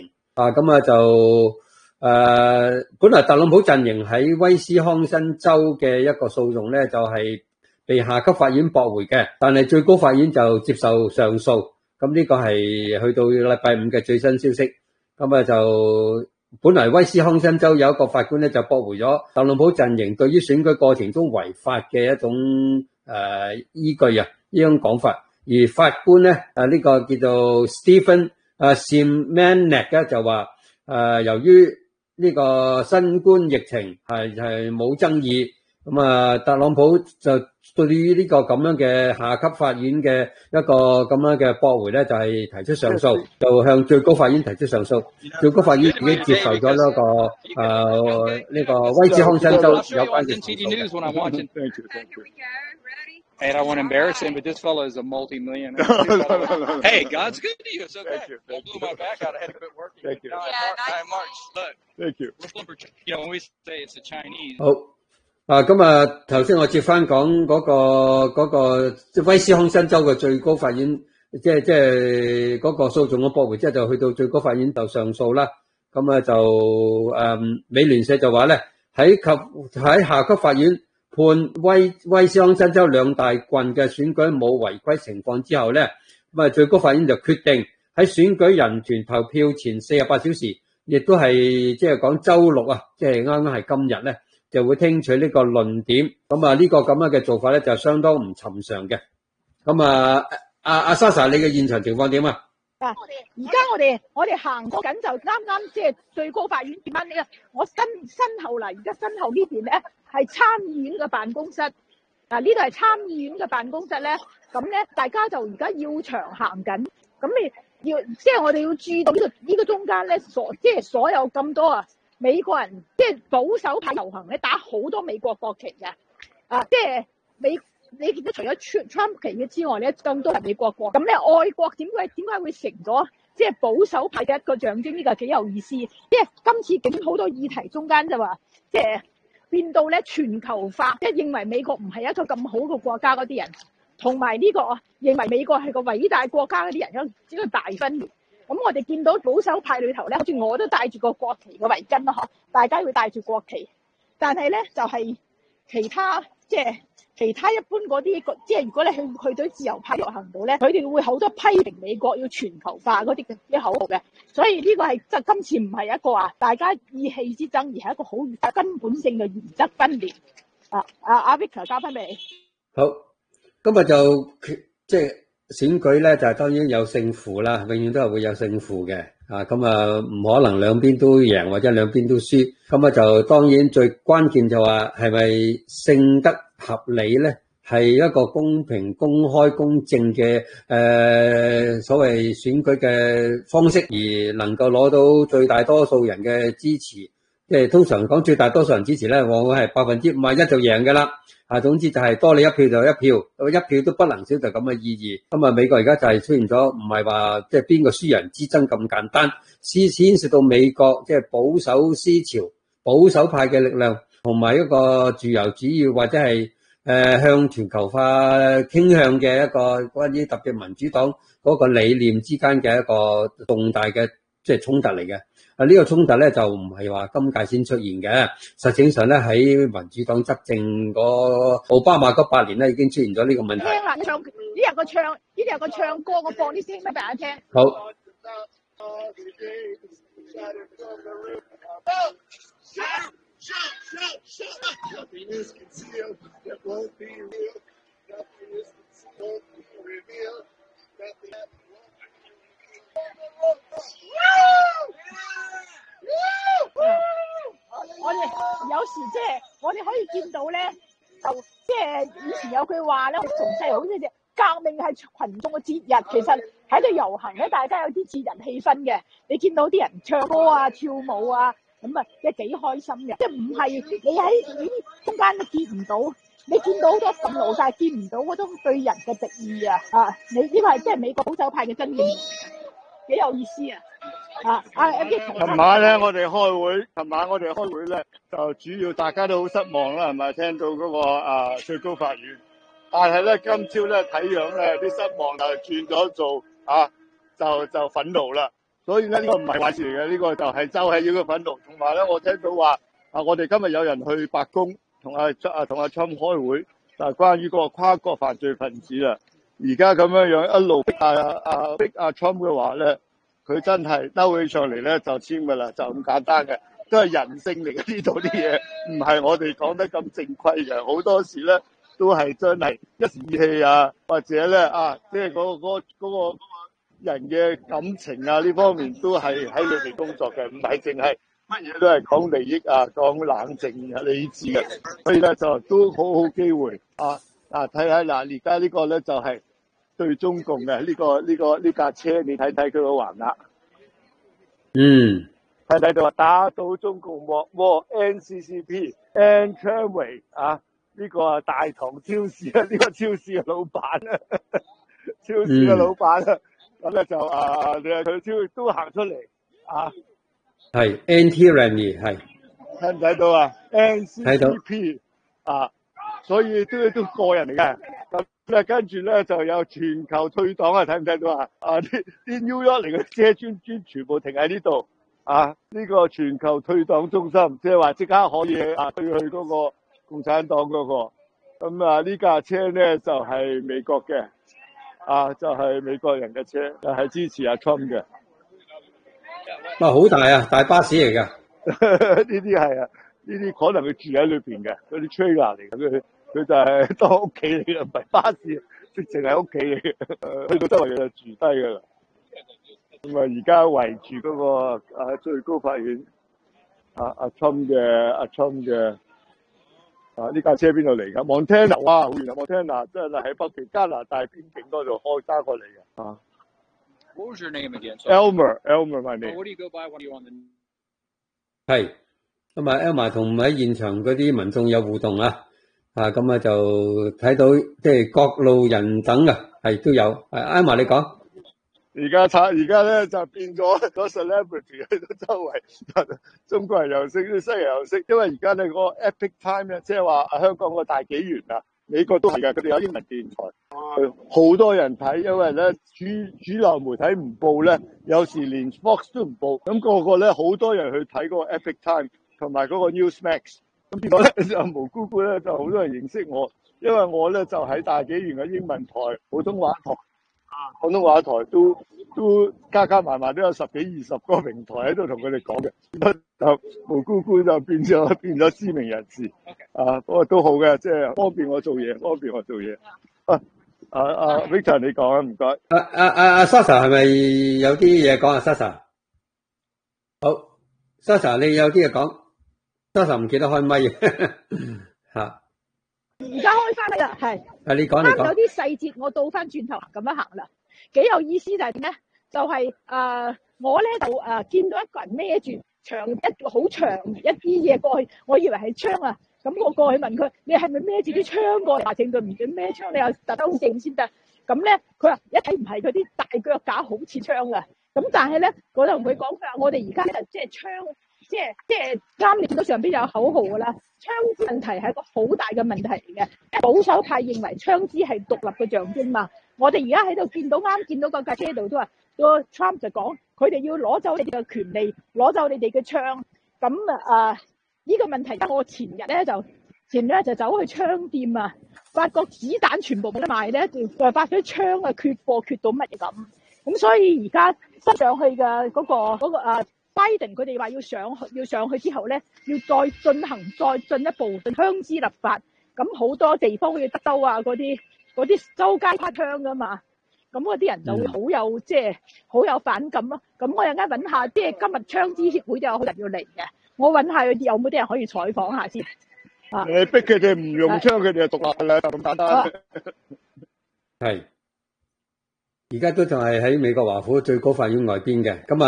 本來特朗普陣營喺威斯康辛州嘅一個訴訟咧就係被下級法院駁回嘅，但係最高法院就接受上訴，咁呢個係去到禮拜5嘅最新消息。 咁啊就本來威斯康辛州有一個法官咧就駁回咗特朗普陣營對於選舉過程中違法嘅一種依據啊，呢種講法。而法官咧呢個叫做 Stephen Simanek 咧就話由於呢個新冠疫情係冇爭議，咁啊特朗普就對於呢個咁樣嘅下級法院嘅一個咁樣嘅駁回咧，就係提出上訴，就向最高法院提出上訴。最高法院已經接受咗呢個威斯康辛州有關嘅上訴。 And I want to embarrass him, but this fellow is a multi-millionaire. Hey, God's good to you. It's okay. Thank you. I blew my back out. I had to quit working. Thank you. No, I marched. Look, Thank you. we're flipper. You know, when we say it's the Chinese. 好咁啊，頭先我接翻講嗰個威斯康辛州嘅最高法院，即係嗰個訴訟嘅駁回之後，就去到最高法院就上訴啦。咁啊就美聯社就話咧喺下級法院判威斯康辛州兩大郡嘅選舉冇違規情況之後咧，咁啊最高法院就決定喺選舉人團投票前48小時，亦都係即係講週六啊，即係啱啱係今日咧，就會聽取呢個論點。咁啊呢個咁樣嘅做法咧就相當唔尋常嘅。咁啊阿 Sasha 你嘅現場情況點啊？ 而家我哋行過緊就啱即係最高法院點樣呢？我身後嚟，而家身後呢邊咧係參議院嘅辦公室。呢度係參議院嘅辦公室咧，咁咧大家就而家要長行緊。咁你要即係我哋要注意到呢個中間咧，所有咁多美國人即係保守派遊行咧，打好多美國國旗嘅。即係你見到除咗 Trump 旗嘅之外咧，更多係美國國。咁咧外國點解會成咗即係保守派嘅一個象徵？呢個幾有意思。即係今次竟好多議題中間就話，即係變到咧全球化，即係認為美國唔係一個咁好嘅國家嗰啲人，同埋呢個認為美國係個偉大國家嗰啲人有一個大分裂。咁我哋見到保守派裏頭咧，好似我都戴住個國旗嘅圍巾啦，大家會戴住國旗，但係咧就係其他一般嗰啲，即係如果你去到自由派遊行度咧，佢哋會好多批評美國要全球化嗰啲嘅口號嘅，所以呢個係即係今次唔係一個大家意氣之爭，而係一個好根本性嘅原則分裂。阿 Victor 交翻俾你。 好，今日就即係選舉咧，就係當然有勝負啦，永遠都係會有勝負嘅。咁啊唔可能兩邊都贏或者兩邊都輸。咁啊就當然最關鍵就話係咪勝得合理咧？係一個公平、公開、公正嘅所謂選舉嘅方式，而能夠攞到最大多數人嘅支持。即係通常講最大多數人支持咧，往往係51%就贏㗎啦。總之就係多你一票就一票，一票都不能少，就咁嘅意義。咁啊，美國而家就係出現咗，唔係話即係邊個輸人之爭咁簡單，牽涉到美國即係保守思潮、保守派嘅力量，同埋一個自由主義或者係向全球化傾向嘅一個關於特別民主黨嗰個理念之間嘅一個重大嘅即係衝突嚟嘅。呢個衝突咧就唔係話今屆先出現嘅，實際上咧喺民主黨執政嗰奧巴馬嗰8年咧已經出現咗呢個問題。 聽啦，呢度有個唱歌，我播啲聲俾大家聽。 好。 我哋有時即係我哋可以見到咧，就即係以前有句話咧，從細好似隻革命係群眾嘅節日，其實喺度遊行咧，大家有啲節日氣氛嘅。你見到啲人唱歌啊、跳舞啊，咁啊，即係幾開心嘅。即係唔係你喺呢啲中間都見唔到，你見到好多憤怒，但係見唔到嗰種對人嘅敵意啊！你呢個係即係美國保守派嘅真面目，幾有意思啊！ 琴晚咧，我哋開會咧，就主要大家都好失望啦，係咪？聽到嗰個最高法院，但係咧今朝咧睇樣咧啲失望就轉咗做就憤怒啦。所以咧呢個唔係壞事嚟嘅，呢個就係要個憤怒。同埋咧，我聽到話我哋今日有人去白宮同阿 Trump 開會，就係關於嗰個跨國犯罪分子啦。而家咁樣一路逼阿 Trump 嘅話咧。 佢真係兜起上嚟咧就簽噶啦，就咁簡單嘅，都係人性嚟嘅，呢度啲嘢，唔係我哋講得咁正規嘅，好多時咧都係真係一時意氣啊，或者咧即係嗰個人嘅感情啊呢方面都係喺裏邊工作嘅，唔係淨係乜嘢都係講利益啊，講冷靜啊理智嘅，所以咧就都好機會睇下嗱，而家呢個咧就係對中共嘅呢架車，你睇睇佢個橫額，睇到話打倒中共禍 NCCP Anne Tramway 呢個大堂超市啊，呢個超市嘅老闆啊，超市嘅老闆啊，咁咧就佢都行出嚟係 Antirani 係睇唔睇到啊 NCCP 所以都個人嚟嘅，咁咧跟住咧就有全球退黨睇唔睇到啲 New York 嚟嘅車專全部停喺呢度呢個全球退黨中心，即係話即刻可以退去嗰個共產黨嗰個，咁呢架車咧就係美國嘅，就係美國人嘅車，就係支持阿 Trump 嘅。 好大啊，大巴士嚟㗎。 呢啲係呢啲可能佢住喺裏邊嘅，嗰啲 trailer 嚟嘅，佢就係當屋企嚟嘅，唔係巴士，直情係屋企嚟嘅，去到周圍就住低㗎啦。咁而家圍住嗰個最高法院阿 Trump 嘅呢架車邊度嚟㗎 ？Montana 哇，好遠啊 ！Montana 真係喺北極加拿大邊境嗰度揸過嚟嘅 What was your name again? Elmer my name. What do you go by when you on the? 係咁Elmer 同喺現場嗰啲民眾有互動咁就睇到即係各路人等係都有。Elmer 你講。 而家咧就變咗 celebrity 喺度周圍，中國人又識，啲西人又識，因為而家咧嗰個 Epic Time 咧，即係話香港個大紀元美國都係㗎，佢哋有英文電台，好多人睇，因為咧主流媒體唔報咧，有時連 Fox 都唔報，咁個個咧好多人去睇嗰個 Epic Time 同埋嗰個 Newsmax， 咁結果咧就無辜咧就好多人認識我，因為我咧就喺大紀元嘅英文台、普通話台。廣東話台都加埋都有10幾20個平台喺度同佢哋講嘅，就無辜就變咗知名人士。不過都好嘅，即係方便我做嘢。Victor 你講唔該。 Sasha 係咪有啲嘢講Sasha？好 ，Sasha 你有啲嘢講 ，Sasha 唔記得開咪吓。 而家開翻啦，係。 你講。 有啲細節我倒翻轉頭咁樣行啦，幾有意思就係點咧？就係我咧就見到一個人孭住好長一啲嘢過去，我以為係槍啊，咁我過去問佢：你係咪孭住啲槍過嚟？話證據唔準孭槍，你又特登證先得。咁咧佢話一睇唔係，佢啲大腳架好似槍噶。咁但係咧，我就同佢講，佢話我哋而家咧即係槍。即係啱，你見到上邊有口號噶啦，槍支問題係一個好大嘅問題嚟嘅。保守派認為槍支係獨立嘅象徵嘛。我哋而家喺度見到嗰架車度都話，個 Trump 就講佢哋要攞走你哋嘅權利，攞走你哋嘅槍。咁呢個問題，我前日咧就走去槍店發覺子彈全部冇得賣咧，就發覺槍缺貨缺到乜嘢咁。咁所以而家塞上去嘅嗰個Biden 佢哋話要上去之後咧，要再進一步槍支立法，咁好多地方好似德州嗰啲周街開槍噶嘛，咁嗰啲人就會好有反感咯。咁我陣間揾下，今日槍支協會都有好人要嚟嘅，我揾下有冇啲人可以採訪下先。 你逼佢哋唔用槍，佢哋就獨立啦，就咁簡單。 係。而家都仲係喺美國華府最高法院外邊嘅，咁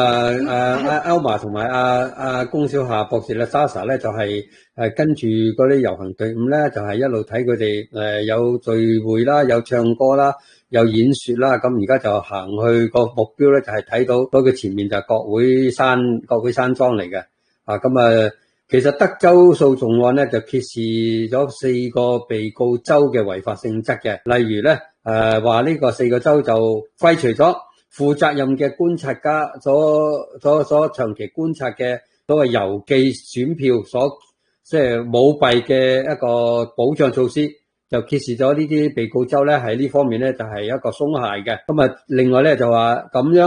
Elmer 同埋龔小夏博士咧 ，Sasha 咧就係跟住嗰啲遊行隊伍咧，就係一路睇佢哋有聚會啦，有唱歌啦，有演說啦，咁而家就行去個目標咧，就係睇到嗰個前面就係國會山莊嚟嘅，咁其實德州訴訟案咧就揭示咗4個被告州嘅違法性質嘅，例如咧。話呢個4個州就廢除咗負責任嘅觀察家所長期觀察嘅嗰個郵寄選票即係舞弊嘅一個保障措施，就揭示咗呢啲被告州咧喺呢方面咧就係一個鬆懈嘅。咁另外咧就話咁樣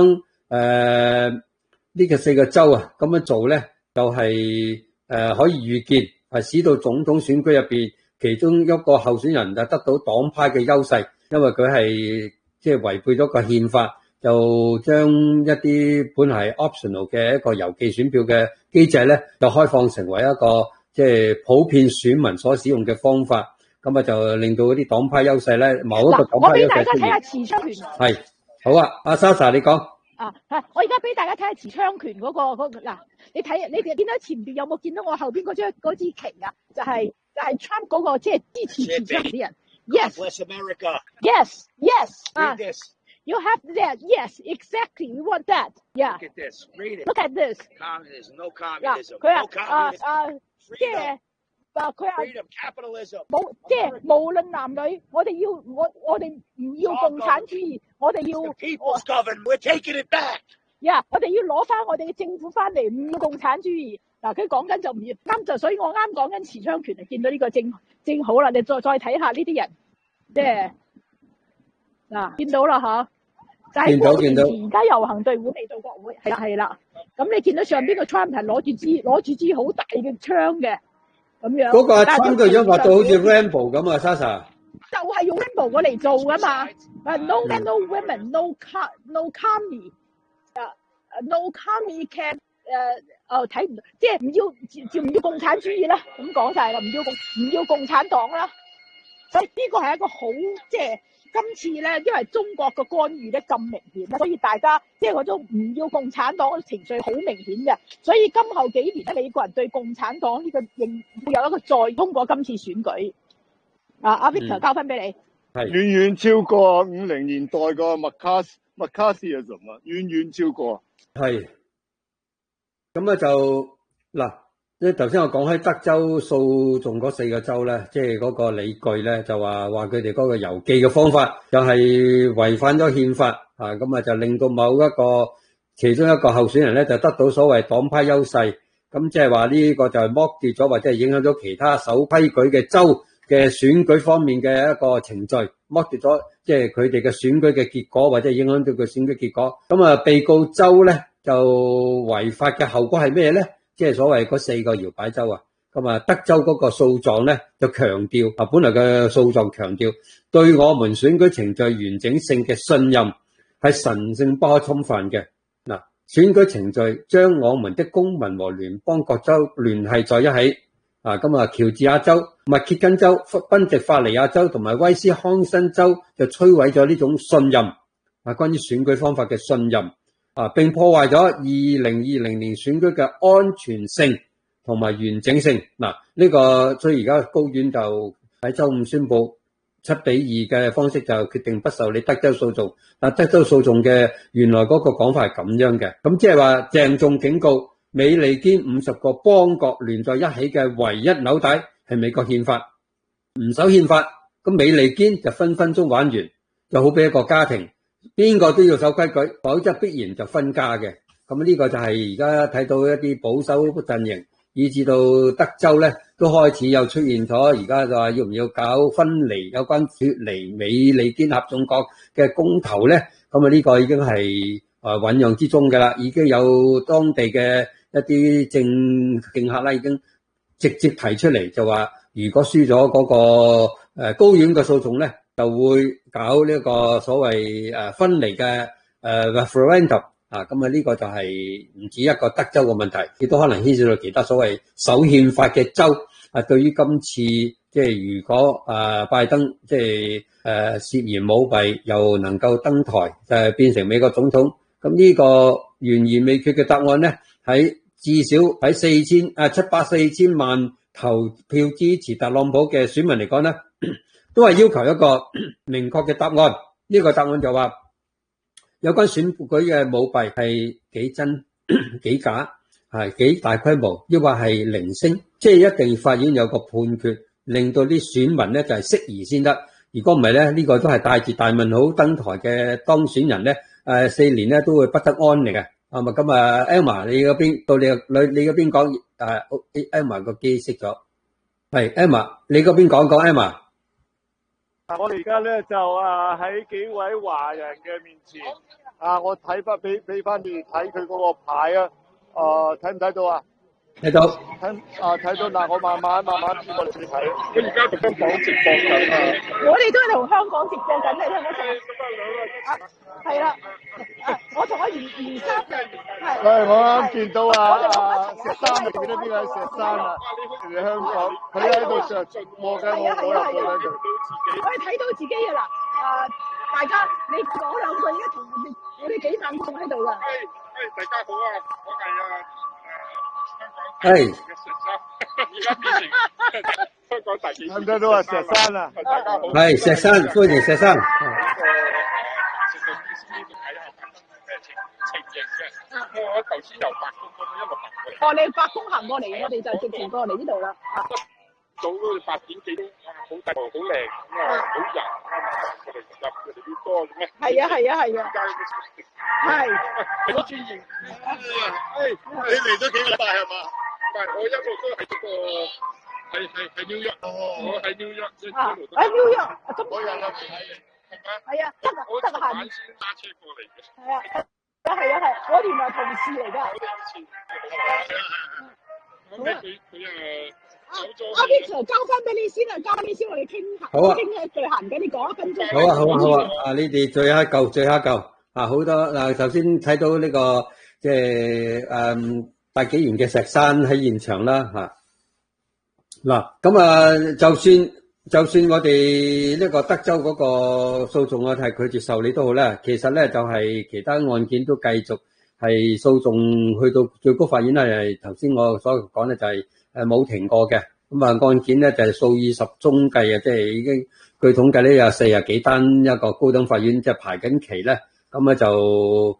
呢個4個州啊，咁樣做咧，就係可以預見係使到總統選舉入邊其中一個候選人就得到黨派嘅優勢，因為佢係即係違背咗個憲法，就將一啲本嚟 optional 嘅一個郵寄選票嘅機制咧，就開放成為一個即係普遍選民所使用嘅方法，咁啊就令到嗰啲黨派優勢咧，某一個黨派優勢出現。我俾大家睇下持槍權。係，好啊，阿 Sasha 你講。 我而家俾大家睇下持槍權嗰個嗱，你哋見到前邊有冇見到我後邊嗰支旗啊？就係 Trump 嗰個即係支持持槍啲人。Yes. Bless America. Yes. Read this. You have that. Yes, exactly. We want that. Yeah. Look at this. Read it. Look at this. Communism. No communism. 佢 No communism. 即係佢話 Freedom. Capitalism. 即係無論男女，我哋唔要共產主義，我哋要 The people's government. We're taking it back. 我哋要攞翻我哋嘅政府翻嚟，唔要共產主義。嗱，佢講緊就唔要啱就，所以我啱講緊持槍權，見到呢個正好啦。你再睇下呢啲人，即係嗱，見到啦嚇。就喺過年前而家遊行隊伍嚟到國會，係啦。咁你見到上邊個 Trump 係攞住支好大嘅槍嘅咁樣。嗰個 Trump 嘅樣畫到好似 Rambo 咁啊 ，Sasha。 就係用 Rambo 過嚟做噶嘛。No men, no women, no commie，no commie can 睇唔到，即係唔要共產主義啦。咁講晒啦，唔要共產黨啦。所以呢個係一個好即係。今次咧，因為中國嘅干預咧咁明顯啦，所以大家即係嗰種唔要共產黨嘅情緒好明顯嘅，所以今後幾年咧，美國人對共產黨呢個認會有一個再通過今次選舉。阿 Victor 交翻俾你， 係遠遠超過50年代個McCarthyism啊，遠遠超過。 係，咁啊就嗱。即係頭先我講喺德州訴訟嗰4個州咧，即係嗰個理據咧，就話佢哋嗰個郵寄嘅方法就係違反咗憲法啊，咁啊就令到某一個其中一個候選人咧就得到所謂黨派優勢，咁即係話呢個就係剝奪咗或者係影響咗其他守規矩嘅州嘅選舉方面嘅一個程序，剝奪咗即係佢哋嘅選舉嘅結果，或者影響到佢選舉結果。咁啊，被告州咧就違法嘅後果係咩咧？即係所謂嗰4個搖擺州啊，咁啊德州嗰個訴狀咧就強調啊，本來嘅訴狀強調對我們選舉程序完整性嘅信任係神聖不可侵犯嘅。嗱，選舉程序將我們的公民和聯邦各州聯繫在一起啊，咁啊喬治亞州、密歇根州、賓夕法尼亞州同埋威斯康辛州就摧毀咗呢種信任啊，關於選舉方法嘅信任。並破壞咗2020年選舉嘅安全性同埋完整性。嗱，呢個所以而家高院就喺週5宣布7-2嘅方式就決定不受理德州訴訟。但德州訴訟嘅原來嗰個講法係咁樣嘅，咁即係話鄭重警告美利堅50個邦國連在一起嘅唯一紐帶係美國憲法，唔守憲法，咁美利堅就分分鐘玩完，就好比一個家庭。邊個都要守規矩，否則必然就分家嘅。咁呢個就係而家睇到一啲保守陣營，以至到德州咧都開始又出現咗。而家就話要唔要搞分離有關脫離美利堅合眾國嘅公投咧？咁啊呢個已經係醞釀之中㗎啦，已經有當地嘅一啲政客啦，已經直接提出嚟就話，如果輸咗嗰個高院嘅訴訟咧，就會搞呢個所謂分離嘅referendum 啊，咁啊呢個就係唔止一個德州嘅問題，亦都可能牽涉到其他所謂守憲法嘅州啊。對於今次即係如果拜登即係涉嫌舞弊又能夠登台變成美國總統，咁呢個懸而未決嘅答案咧，喺至少喺740,000萬投票支持特朗普嘅選民嚟講咧，都係要求一個明確嘅答案。呢個答案就話有關選舉嘅舞弊係幾真幾假，係幾大規模，抑或係零星，即係一定法院有個判決，令到啲選民咧就係適宜先得。如果唔係咧，呢個都係帶住大問號登台嘅當選人咧，4年咧都會不得安寧嘅。係咪咁啊 ？Emma 你嗰邊到你嗰邊講，Emma 個機熄咗，係 Emma 你嗰邊講 Emma。 我哋而家咧就喺幾位華人嘅面前， 我睇翻俾翻你哋睇佢嗰個牌啊，睇唔睇到啊？ 睇到。 睇到嗱，我慢慢轉過嚟俾你睇。 佢而家同香港直播緊啊！ 我哋都係同香港直播緊，你聽唔聽到？係啦，我同阿袁生就係。 喂，我啱見到石山，你記得邊個係石山啊？嚟香港，佢喺度上直播緊，我入到嚟佢。 我哋睇到自己㗎啦，大家你講兩句，而家同我哋幾萬眾喺度㗎。 大家好啊，我係係石山，而家變成香港大幾？ 睇唔睇到啊？石山啊！ 大家好。 係石山，歡迎石山。 食到公司呢度睇下發生咩情形嘅。我頭先由白宮嗰度一路行過嚟。 你白宮行過嚟，我哋就直情過嚟呢度啦。 早嗰8點幾鐘，好大好靚，好人，佢哋入越多嘅咩？ 係啊。係。 好專業。 你嚟咗幾個禮拜係嘛？ 唔係，我一路都喺嗰個係紐約。我喺紐約一路都。 喺紐約，咁我有諗住睇你，係嘛？ 係啊，得閒先揸車過嚟嘅。 係啊，我哋係同事嚟㗎。 咁佢阿 Victor 交翻俾你先啦，交翻你先，我哋傾下。 好啊。 傾一句閒偈，你講1分鐘。 好啊！你哋最後一嚿好多嗱，首先睇到呢個即係大紀元嘅石山喺現場啦嚇。嗱咁就算我哋呢個德州嗰個訴訟係拒絕受理都好咧，其實咧就係其他案件都繼續係訴訟去到最高法院咧，係頭先我所講咧就係冇停過嘅。咁案件咧就係數以十宗計啊，即係已經據統計咧有40幾單，一個高等法院即係排緊期咧。咁咧就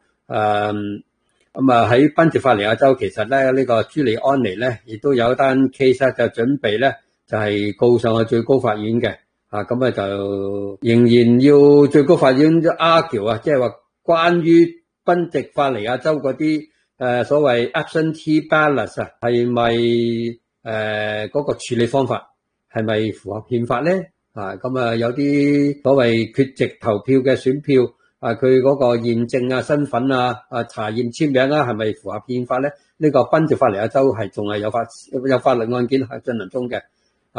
喺賓夕法尼亞州，其實咧呢個朱利安尼咧亦都有一單 case 就準備咧就係告上去最高法院嘅。咁就仍然要最高法院 argue 啊，即係話關於賓夕法尼亞州嗰啲所謂 absentee ballots 啊，係咪嗰個處理方法係咪符合憲法咧？咁有啲所謂缺席投票嘅選票。佢嗰個驗證身份查驗簽名係咪符合憲法咧？呢個賓夕法尼亞州係仲係有法律案件係進行中嘅。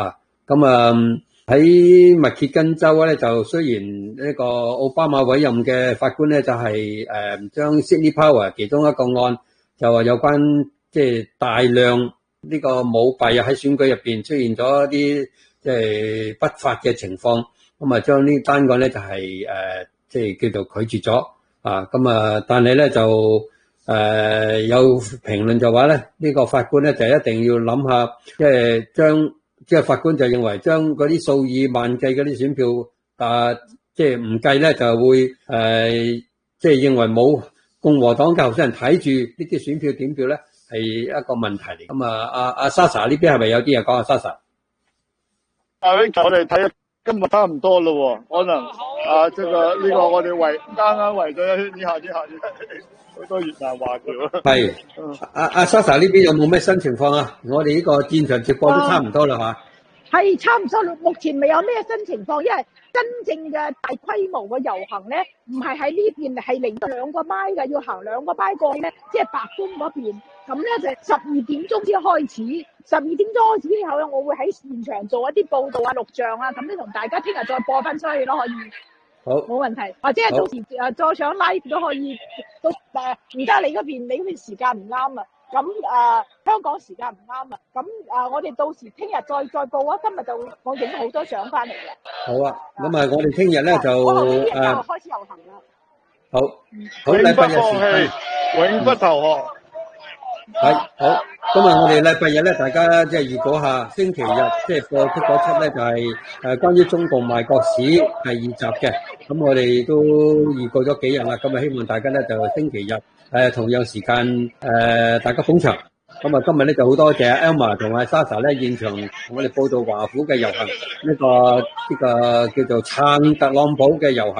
喺密歇根州咧，就雖然呢個奧巴馬委任嘅法官咧就係將 Sidney Powell 其中一個案就話有關即係大量呢個舞弊喺選舉入邊出現咗一啲即係不法嘅情況，將呢單案咧就係即係叫做拒絕咗但係咧就有評論就話咧呢個法官咧就一定要諗下，即係法官就認為將嗰啲數以萬計嗰啲選票即係唔計咧就會即係認為冇共和黨嘅候選人睇住呢啲選票點票咧係一個問題嚟。咁阿 Sasha 呢邊係咪有啲嘢講啊 Sasha？ 我哋睇今日差唔多咯，可能呢個我哋啱啱圍咗一圈，以下好多越南華僑。 係阿 Sasha 呢邊有冇咩新情況啊？我哋呢個戰場直播都差唔多啦嚇。 係差唔多，目前未有咩新情況，因為真正嘅大規模嘅遊行咧，唔係喺呢邊，係離2個麥嘅，要行2個麥過去咧，即係白宮嗰邊。咁咧就12點鐘先開始，12點鐘開始之後咧，我會喺現場做一啲報道錄像咁咧同大家聽日再播翻出去咯，可以。 好， 冇問題，或者係到時再上 live 都可以。而家你嗰邊時間唔啱啊，香港時間唔啱啊，我哋到時聽日再報啊。今日就我影好多相翻嚟嘅。 好啊，咁我哋聽日咧就開始遊行啦。 好，禮拜日永不投降。 係好，今日我哋禮拜日咧，大家即係預估下星期日即係播出嗰輯咧，就係關於中共賣國史第2集嘅。咁我哋都預告咗幾日啦，咁希望大家咧就星期日同樣時間大家捧場。咁今日咧就好多謝 Elma 同阿 Sasha 咧現場同我哋報道華府嘅遊行，呢個叫做撐特朗普嘅遊行。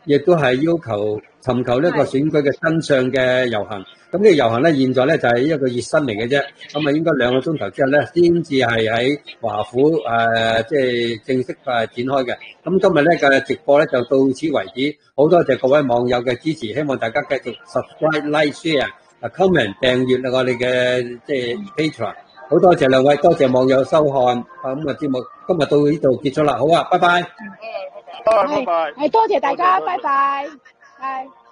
亦都係要求尋求呢個選舉嘅真相嘅遊行。咁呢個遊行咧，現在咧就係一個熱身嚟嘅啫。咁啊，應該2個鐘頭之後咧，先至係喺華府即係正式展開嘅。咁今日咧嘅直播咧就到此為止。好多謝各位網友嘅支持，希望大家繼續 subscribe、like、share、comment 訂閱我哋嘅即係 Patreon。好多謝兩位，多謝網友收看。咁啊，節目今日到呢度結束啦。好啊，拜拜。 拜拜。 係多謝大家，拜拜。係。